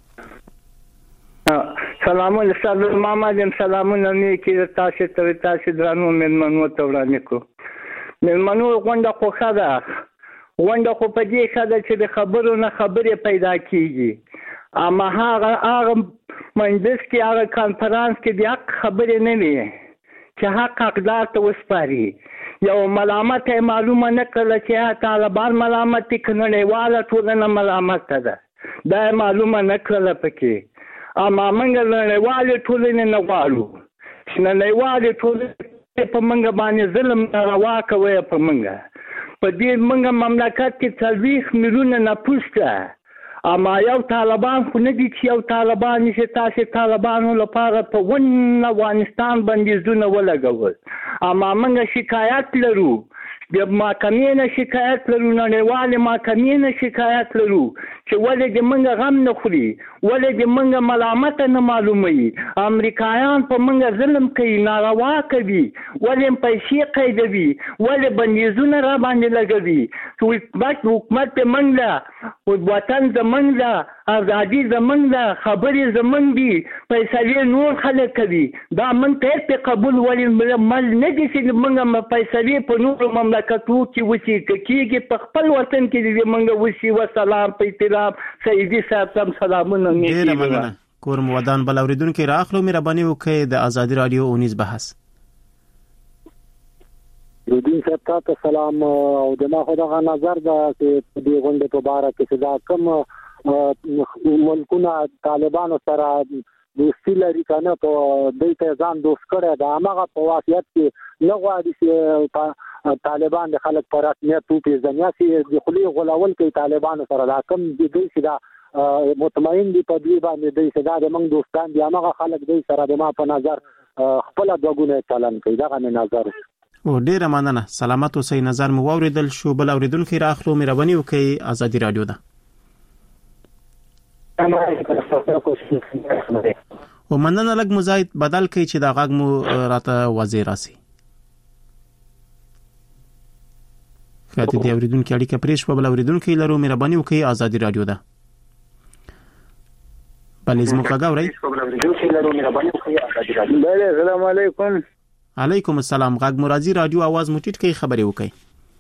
سلامونه استاد محمد سلامونه نیکی تاسو ته درنو منمنو ته وړاندې کو. منمنو غونډه خو خاله غونډه خو په دې خاله چې د خبرو نه خبرې پیدا کیږي. اما هغه مجلس کې هغه کانفرنس کې د حق خبرې نه وي چې حق حقدار ته وسپاري. یو ملامت معلومه نه کړل چې طالبان ملامت کړي نړیواله ټولنه ملامت ده. دا معلومه نه کړل پکې. اما موږ نړیواله ټولنه نه غواړو. نړیواله ټولنه په موږ باندې ظلم روا کوي. په دې موږ مملکت کې 40 میلیونه نفوس ده. اما یو طالبان خو نه دي چې یو طالبان نشي تاسو طالبانو لپاره په افغانستان باندې زونه ولګول. اما موږ شکایت لرو د محکمې نه شکایت لرو نړیوالې محکمې نه شکایت لرو چې ولې د موږ غم نه خوري ولې د موږ ملامت نه معلوموي. امریکایان په موږ ظلم کوي ناروا کوي ولې پیسې قیدوي ولې بندیزونه را باندې لګوي. حکومت په موږ له وطن زمونږ ده ازادي زمونږ ده خبرې زمونږ دي فیصلې نور خلک کوي. دا موږ ته قبول ولې مل نه دي چې موږ فیصلې په نورو مملکتو کې وشي کېږي په خپل وطن کې دې موږ وشي. وسلام په احترام سیدی صاحب سم سلامونه نیکی. کور مودان بل اوریدونکو راخلو مهرباني وکړئ. د ازادي رادیو 19 بحث. دین صاحب ته سلام او د ما خدای نظر دا چې د غونډې په اړه کې دا کوم ملکونه طالبانو سره دوستي لري کنه په دې ته ځان دوست کړي دا هغه په واقعیت کې نه غواړي چې طالبان د خلک پر رسمیت په ځنیا چې د خلی غلاول کوي طالبانو سره دا کوم دي چې دا مطمئن دي په دې باندې دې چې دا د موږ دوستان دي هغه خلک دې سره د ما په نظر خپل دغونه چلن کوي. دا غو نظر او ډیر مننه. سلامت اوسئ. نظر مو اوریدل شو. بل اوریدونکو راخلو مهرباني وکړئ. ازادي رادیو ده. او مننه لګ مزاید بدل کړئ چې دا غږ مو راته واضح راسي. خاطر دې اوریدونکو اړیکه پرېښ په بل اوریدونکو لرو مهرباني وکړئ. ازادي رادیو ده. بل زموږ غاوري. السلام علیکم. علیکم السلام. غږ مرازی رادیو आवाज موټیټ کوي خبرې وکړي.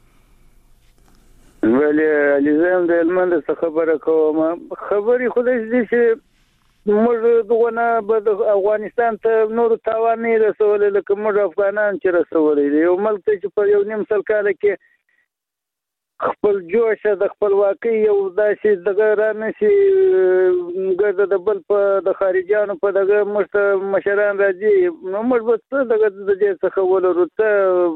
ولی لزم د علمند څخه خبره کوم. خبري خدای دې چې موږ دغه به افغانستان ته نور تاوان نه رسول لکه موږ افغانان چې رسول دي. یو ملک چې په یو نیم سل کال کې خپل جوش د خپل واقعي یو داسې دغه رانه شي ګرځي د بل په د خارجيانو په دغه مشران راځي نو موږ به دغه د دې څخه ولرو ته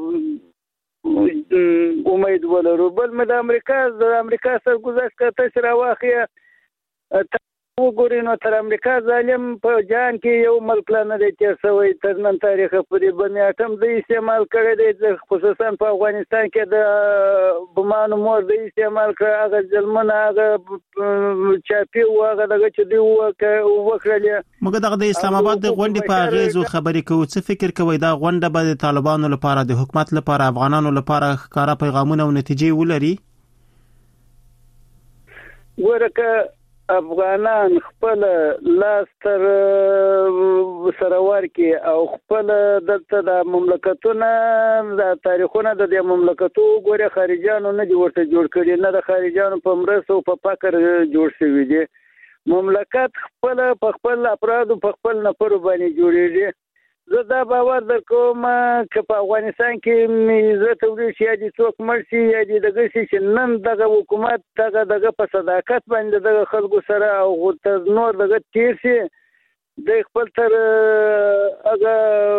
امید ولرو. بل مې د امریکا سره گذشت کته سره واخیه وګورئ نو تر امریکا ظالم په جان کې یو ملک نه دی چې سوی تر نن تاریخ پورې باندې اټم د استعمال کړی دی خصوصا په افغانستان کې د بمانو مور د استعمال کړ هغه ځلمنه هغه چاپی هغه دغه چې دی وکړل. موږ د اسلام آباد د غونډې په اغیزو خبرې کوو. څه فکر کوئ دا غونډه به د طالبانو لپاره د حکومت لپاره افغانانو لپاره ښکارا پیغامونه او نتیجې ولري؟ ورکه افغانان خپل لاس تر سرور کې او خپل دلته د مملکتونو د تاریخونو د مملکتو ګوره خارجانو نه دی ورته جوړ کړي، نه د خارجانو په مرسته او په فقر جوړ شوی دی. مملکت خپل په خپل افراد په خپل نفر باندې جوړیږي. زه دا باور درکوم چې په افغانستان کې عزت او شي دي څوک مرشي یا دي دغه چې نن دغه حکومت دغه په صداقت باندې دغه خلکو سره او تر نور دغه تیر شي د خپل تر هغه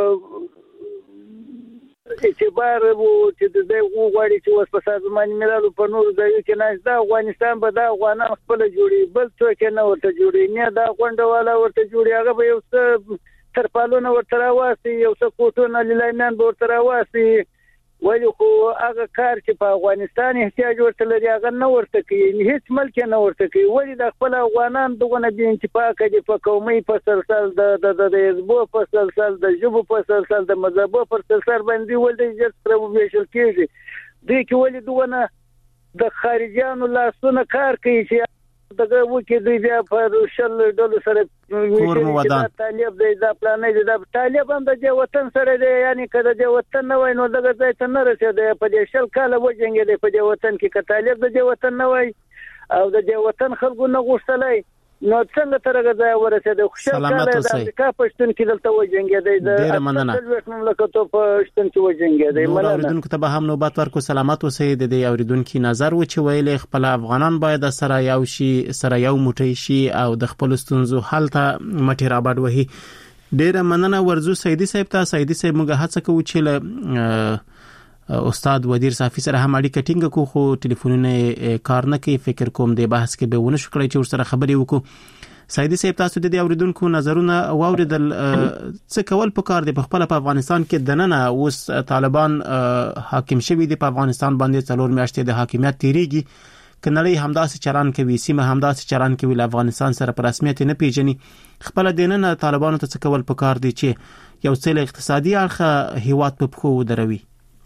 اعتبار وو چې د غوړي چې وس په سازمان ملل په نور ځای کې نه د افغانستان به د افغانان خپل جوړي بل څوک نه ورته جوړي نه د غونډواله ورته جوړي هغه به یو څه ترپالونه ورته راواسي یو څه کوټونه لیلامیان به ورته راواسي ولی خو هغه کار چې په افغانستان احتیاج ورته لري هغه نه ورته کوي، هیڅ ملک نه ورته کوي. ولی د خپل افغانان دغه بې انتفاقه دي په قومي په سلسله د حزبو په سلسله د ژبو په سلسله د مذهبو په سلسله باندې ولې جس پر ویشل کېږي. دوی کې ولی دغه د خارجانو لاسونه کار کوي چې دغه وکي دوی بیا په شل ډول سره طالب دی دا پلان دی دا طالب هم د وطن سره دی، یعنی کله د وطن نه وای نو دغه ځای ته نه رسیدي. په دې شل کاله وجنګ دی په دې وطن کې که طالب د وطن نه وای او د وطن خلکو نه غوښتلای نو څنګه ترغه ځای ورسېده. خوشاله کاله د امریکا پښتون کې دلته وجنګ دی د مملکتو پښتون کې وجنګ دی. اوریدونکو ته به هم نوبت ورکو. سلامات اوسئ. د دې اوریدونکو نظر و چې ویل خپل افغانان باید سره یو شي، سره یو موټی شي او د خپل ستونزو حل ته مټي رابړ وهي. ډیره مننه ورزو سیدی صاحب ته. سیدی صاحب موږ هڅه کوو چې استاد ودیر صافی سره هم اړیکه ټینګه کو، خو ټلیفونونه کار نه کوي. فکر کوم د بحث کې به ونه شو کړی چې ورسره خبرې وکړو. سیدی صاحب تاسو د دې اوریدونکو نظرونه واوریدل. څه کول پکار دی په خپل په افغانستان کې دننه اوس طالبان حاکم شوی دی په افغانستان باندې 4 میاشتې د حاکمیت تیریږي، کنړی همداسې چلان کوي، سیمه همداسې چلان کوي، له افغانستان سره په رسمیت نه پیژني. خپل دننه طالبانو ته څه کول پکار دی چې یو څه اقتصادي اړخ هیواد په پخو دروي.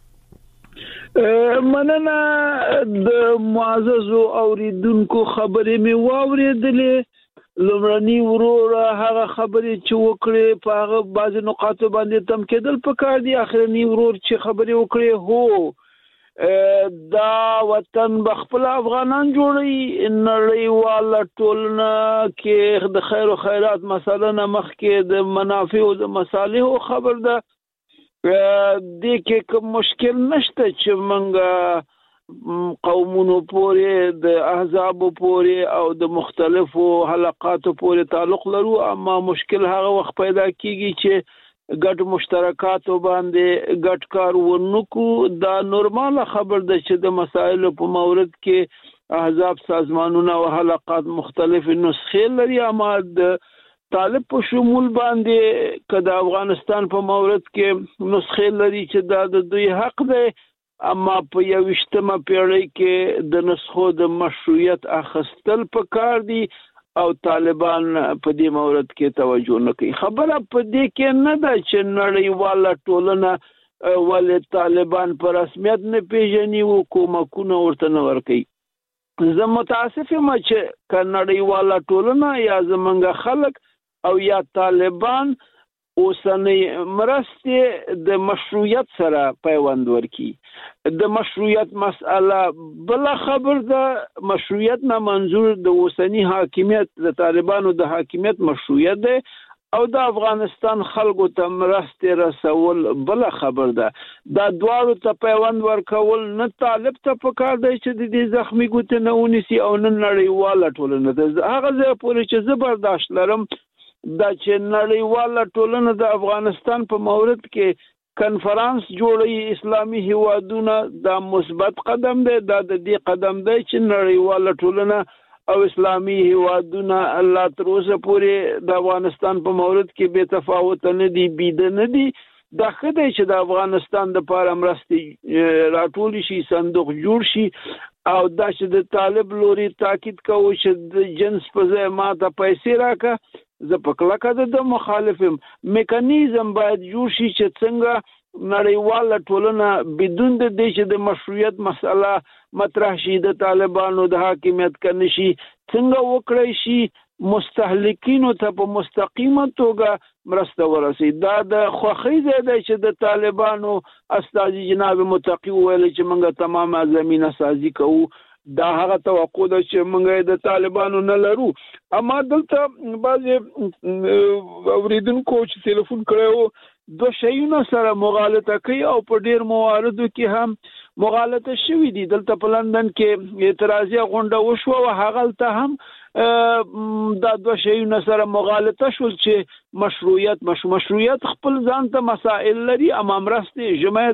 مننه د معزز اوریدونکو خبرې می واوریدلې. لومړنی ورور هغه خبرې چې وکړې په هغه بعض نقاط باندې تم کېدل پکار دي. اخرنی ورور چې خبرې وکړې هو دا وطن بخپل افغانان جوړي، نړیواله ټولنه کې د خیر او خیرات مثلا مخ کې د منافع او د مصالح خبر ده. دې کې کوم مشکل نشته چې منګه قومونو پورې د احزاب پورې او د مختلفو حلقاتو پورې تعلق لرو، اما مشکل هغه وخت پیدا کیږي چې ګډ مشترکاتو باندې ګډ کار ونکو. دا نورمال خبر ده چې د مسایلو په مورد کې احزاب سازمانونه او حلقات مختلف نسخې لري، اما د طالب په شمول باندې که د افغانستان په مورد کې نسخې لري چې دا د دوی حق دی، اما په 21مه پیړۍ کې د نسخو د مشروعیت اخیستل پکار دي او طالبان په دې مورد کې توجه نه کوي. خبره په دې کې نه ده چې نړیواله ټولنه ولې طالبان په رسمیت نه پیژني او کومکونه ورته نه ورکوي. زه متاسف یم چې نړیواله ټولنه یا زمونږ خلک او یا طالبان اوسنۍ مرستې د مشروعیت سره پیوند ورکي. د مشروعیت مسأله بل خبر ده. مشروعیت نه منظور د اوسنۍ حاکمیت د طالبانو د حاکمیت مشروعیت ده او د افغانستان خلکو ته مرستې رسول بل خبر ده. دا دواړو ته پیوند ورکول نه طالب ته پکار دی چې د دې زخمی ګوتې نه ونیسي او نه نړیواله ټولنه ده. هغه ځای پورې چې زه برداشت لرم دا چې نړیواله ټولنه د افغانستان په مورد کې کنفرانس جوړي اسلامي هیوادونه، دا مثبت قدم دی. دا د دې قدم دی چې نړیواله ټولنه او اسلامي هیوادونه الله تر اوسه پورې د افغانستان په مورد کې بے تفاوت نه دي، بيد نه دي. دا ښه دی چې د افغانستان د لپاره مرستې راټول شي، صندوق جوړ شي او دا چې د طالب لوري تاکید کوي چې د جنس په ځای ماته پیسې راکړه. زه په کلکه د مخالفم. میکانیزم باید جوړ شي چې څنګه نړیواله ټولنه بدون د دې چې د مشروعیت مسله مطرح شي د طالبانو د حاکمیت کني شي څنګه وکړي شي مستهلکینو ته په مستقیمه توګه مرسته ورسي. دا د خوخي زیاده چې د طالبانو استاذ جناب متقی ویل چې موږ تمامه زمينه سازي کوو. دا هغه توقع ده چې موږ د طالبانو نه لرو. اما دلته بعض اوریدونکو چې ټلیفون کړو دو شیونه سره مغالطه کوي او په ډیر مواردو کې هم مغالطه شوې دي. دلته په لندن کې اعتراضي غونډه وشوه او هغه ته هم دا دو شیونه سره مغالطه شول چې مشروعیت خپل ځان ته مسائل لري. اما مرسته جمعه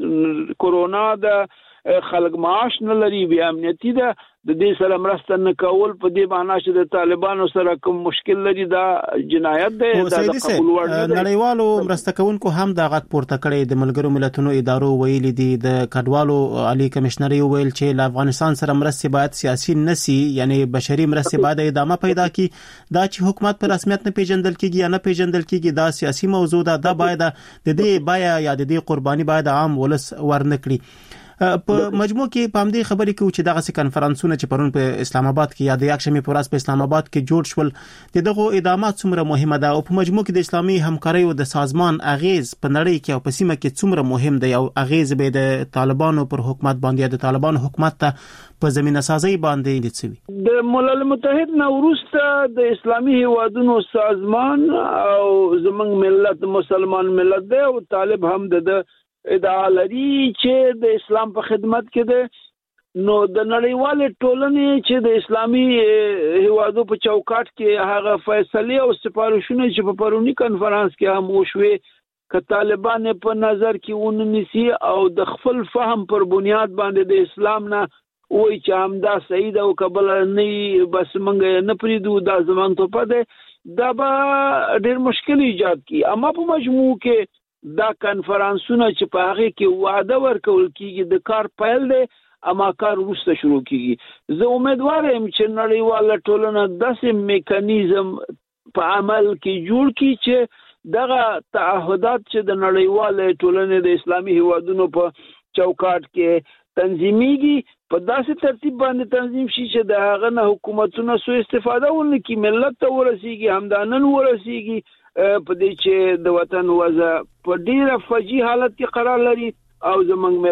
د کورونا د خلق معاش نه لري بیا امنیتي ده د دې سره مرسته نه کول په دې معنی چې د طالبانو سره کوم مشکل لري دا جنایت ده. دا قبول وړ نه نړیوالو مرسته کوونکو هم دا غږ پورته کړي. د ملګرو ملتونو ادارو ویل دي د کډوالو عالی کمشنر ویل چې له افغانستان سره مرسته باید سیاسي نسی یعنی بشري مرسته باید ادامه پیدا کی. دا چې حکومت په رسمیت نه پیژندل کیږي یا نه پیژندل کیږي دا سیاسي موضوع ده. دا باید د دې بیا یا د دې قرباني باید عام ولس ورنکړي. په مجموع کې په همدې خبرې کې چې دغه کنفرانسونه چې پرون په اسلام آباد کې یا د یکشنبه په ورځ په اسلام آباد کې جوړ شول دغه ادامه څومره مهمه ده او په مجموع کې د اسلامي همکارۍ او د سازمان اغیز په نړۍ کې او په سیمه کې څومره مهم دی او اغیز به د طالبانو پر حکومت باندې د طالبانو حکومت ته په زمينه سازي باندې لڅوي. د ملل متحد نو وروسته د اسلامي هیوادونو سازمان او زمنګ ملت مسلمان ملت دی او طالب هم د ادعا لري چې د اسلام په خدمت کې ده. نو د نړیوال ټولنې چې د اسلامي هیوادو په چوکاټ کې هغه فیصله او سپارښتنه چې په پرونی کنفرانس کې هم وشوي ک طالبان په نظر کې وننسي او د خپل فهم پر بنیاد باندې د اسلام نه وای چې همدا صحیح ده او قبل نه بس منګ نه پریدو دا زمان ته پده دا به ډیر مشکل ایجاد کی. اما په مجموع کې دا کنفرانسونه چې په هغه کې وعده ورکول کیږي د کار پیل دی اما کار وروسته شروع کیږي. زه امیدوار یم چې نړیواله ټولنه داسې میکانیزم په عمل کې جوړ کړي چې دغه تعهدات چې د نړیواله ټولنې د اسلامي هیوادونو په چوکاټ کې تنظیمیږي په داسې ترتیب باندې تنظیم شي چې د هغه نه حکومتونه سو استفاده ونکړي ملت ته ورسیږي همدانن ورسیږي په دې چې د وطن وضع په ډیره فجی حالت کې قرار لري او زمنګ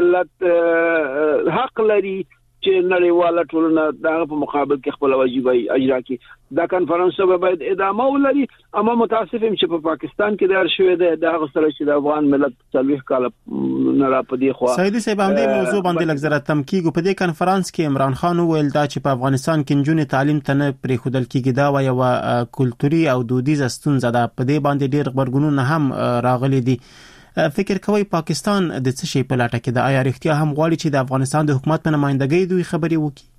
ملت حق لري چې نړیواله ټولنه دغه په مقابل کې خپل واجب اجرا کړي. دا کنفرانس به باید ادامه ولري. اما متاسف یم چې په پاکستان کې دار شوې ده د هغه سره چې د افغان ملت څلوي کال نه را پدې خو سیدی صاحب هم دې موضوع باندې لږ تم کیږي. په دې کنفرانس کې عمران خان ویل دا چې په افغانستان کې نجونې تعلیم ته نه پرې خودل کیږي دا یو کلتوري او دودیز ستونزه ده. په دې باندې ډېر خبرګونونه هم راغلي دي. فکر کوي پاکستان د څه شي په لاټه کې د آیا رښتیا هم غواړي چې د افغانستان د حکومت په نمائندګۍ دوی خبرې وکړي؟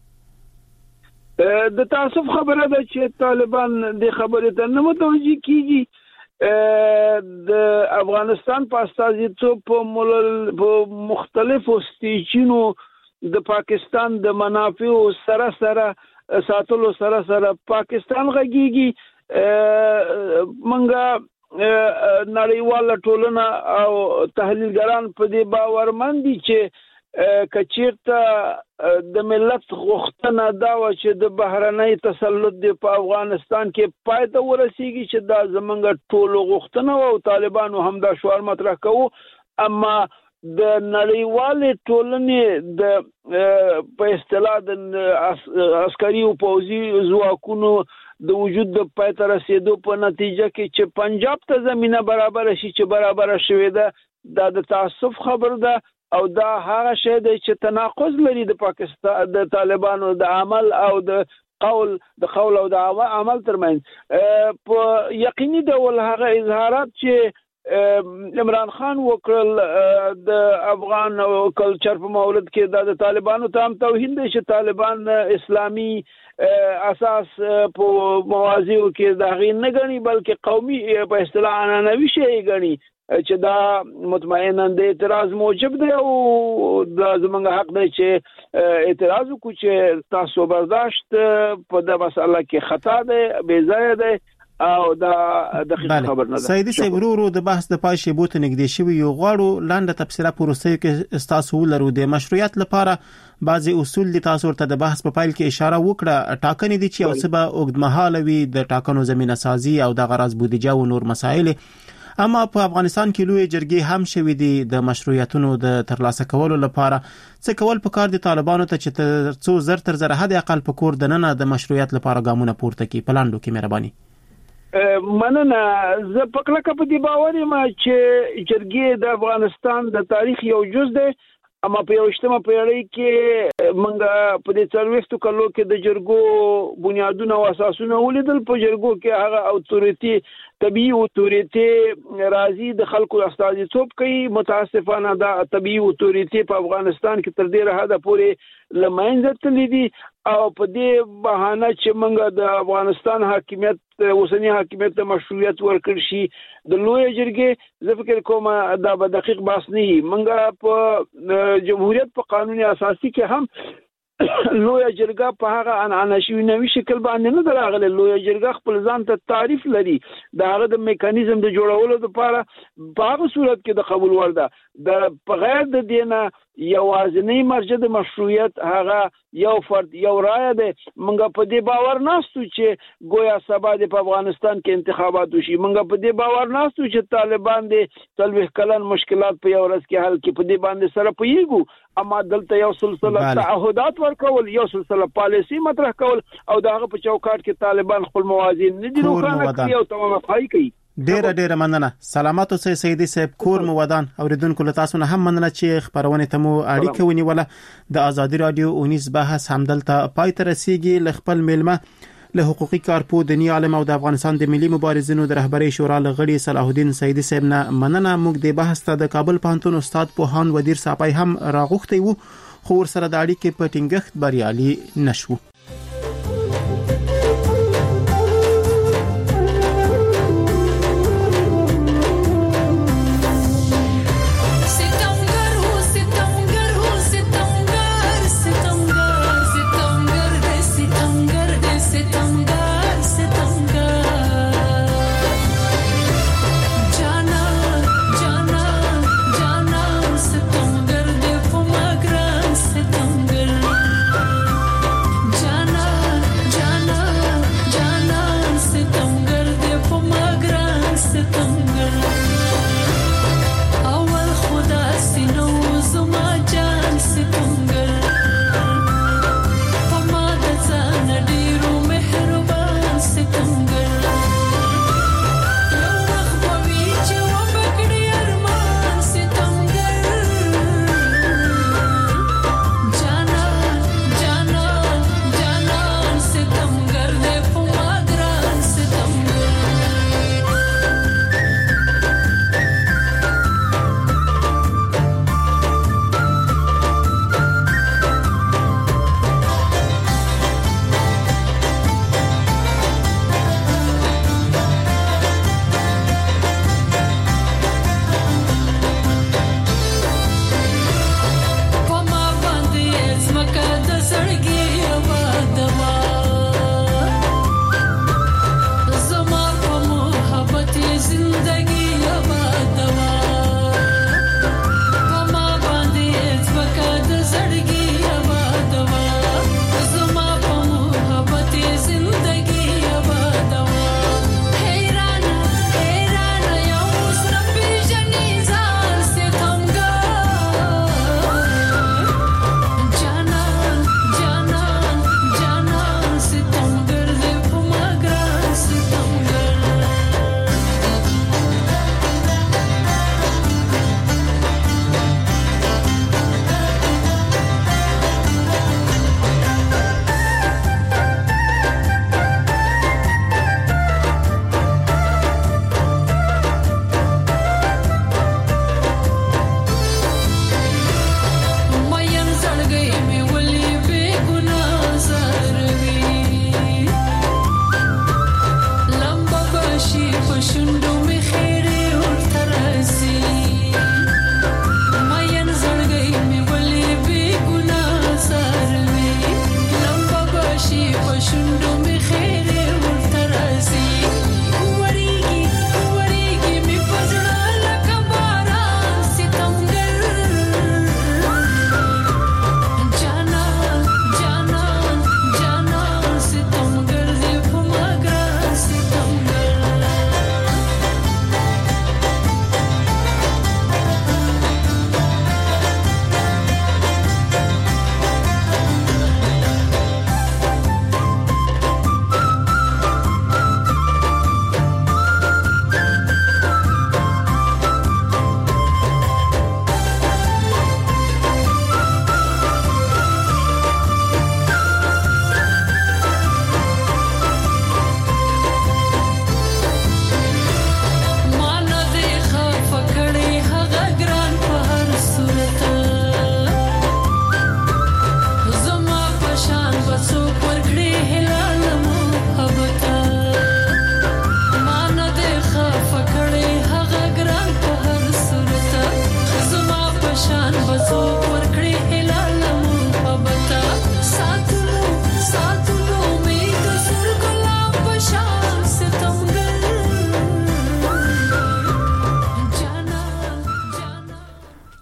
د تاسف خبره ده چې طالبان د خبرې ته نه متوجي کیږي. د افغانستان په استازیتوب په مختلفو سټیجونو د پاکستان د منافع سره ساتلو سره پاکستان غږیږي. منګه نړیواله ټولنه او تحلیلګران په دې باورمن دي چې کچیرته د ملت غوښتنه دا و چې د بهرنۍ تسلط د په افغانستان کې پای ته ورسیږي چې دا زمونږ ټولو غوښتنه او طالبانو هم دا شعار مطرح کوي. اما د نړیوالې ټولنې د په اصطلاح د عسکري او پوځي ځواکونو د وجود د پای ته رسیدو په نتیجه کې چې پنجاب ته زمينه برابر شي چې برابر شوې ده دا د تاسف خبر ده او دا هغه شی دی چې تناقض لري د پاکستان د طالبانو د عمل او د قول او د عمل ترمنځ. په یقیني ډول هغه اظهارات چې عمران خان وکړل د افغان کلچر په مورد کې د طالبانو ته هم توهین دی چې طالبان اسلامي اساس په موازیو کې دا غي نه غني بلکې قومي په اصطلاح عنعنوي شی غني چې دا مطمئنا د اعتراض موجب دی او د زمونږ حق دی چې اعتراض وکړو چې تاسو برداشت په د مسله کې خطا دی بې ځای دی او دا دقیق خبر نه ده. سیدی صاحب ورو د بحث د پای شی بوت نږدې شوی یو غواړو لاندې تفصیله پروسې کې استاسو لرو د مشروعیت لپاره بعضی اصول دي تاسو ته د بحث په پایل کې اشاره وکړه ټاکنې دي چې او سبا اوږدمهاله وي د ټاکنو زمينه سازي او د غرض بودیجه او نور مسایل اما په افغانستان کې لوی جرګې هم شوې دي د مشروعیتونو د ترلاسه کولو لپاره څه کول پکار دي طالبانو ته چې څو زر تر زر حد اقل په کور د ننه د مشروعیت لپاره ګامونه پورته کړي پلاندو کې مهرباني مننه. زه په کلکه په دې باور یم چې جرګې د افغانستان د تاریخ یو جز دی اما په 18مه پیړۍ کې موږ په دې 40 کلو کې د جرګو بنیادونه او اساسونه ولیدل. په جرګو کې هغه اتوریټي طبيعي اتوریټي راځي د خلکو استازیتوب کوي. متاسفانه دا طبيعي اتوریټي په افغانستان کې تر ډیره حده پورې لمنځه تللی دي او په دې بهانه چې موږ د افغانستان حاکمیت اوسنی حاکمیت ته مشروعیت ورکړ شي د لوی جرګې زه فکر کوم دا به دقیق بحث نه وي. موږ په جمهوریت په قانون اساسي کې هم لوی جرګه په هغه عنعنشوي نوي شکل باندې نه دراغله. لوی جرګه خپل ځان ته تعریف لري د هغه د میکانیزم د جوړولو لپاره په هغه صورت کې د قبول ور ده د بغیر د دینه یوازینی مرجع د مشروعیت هغه یو فرد یو رائے ده. موږ په دې باور ناستو چې گویا سبا د افغانستان کې انتخابات وشي. موږ په دې باور ناستو چې طالبان د تلويخ کلن مشکلات په یو ورځ کې حل کې په دې باندې سره پویګو اما دلته یو سلسله تعهدات ورکول یو سلسله پالیسی مطرح کول او دغه په چوکاټ کې طالبان خپل موازین نه دي روښانه کوي او تمام پای کوي. ډیره مننه. سلامات اوسئ سیدی صاحب کور مو ودان اوریدونکو له تاسو نه هم مننه چې خبرونه ته مو اړیکه ونیوله. د ازادي رادیو اونیز بحث همدلته پای ته رسیږي. ل خپل میلمه له حقوقي کارپو دني عالم او د افغانستان د ملي مبارزینو د رهبرۍ شورا لغړي صلاح الدین سیدی صاحب نه مننه. موږ د بحث ته د کابل پوهنتون استاد پوهان ودیر صاحب هم راغوښتي وو خو ور سره د اړیکې په ټینګښت بریالي نشو.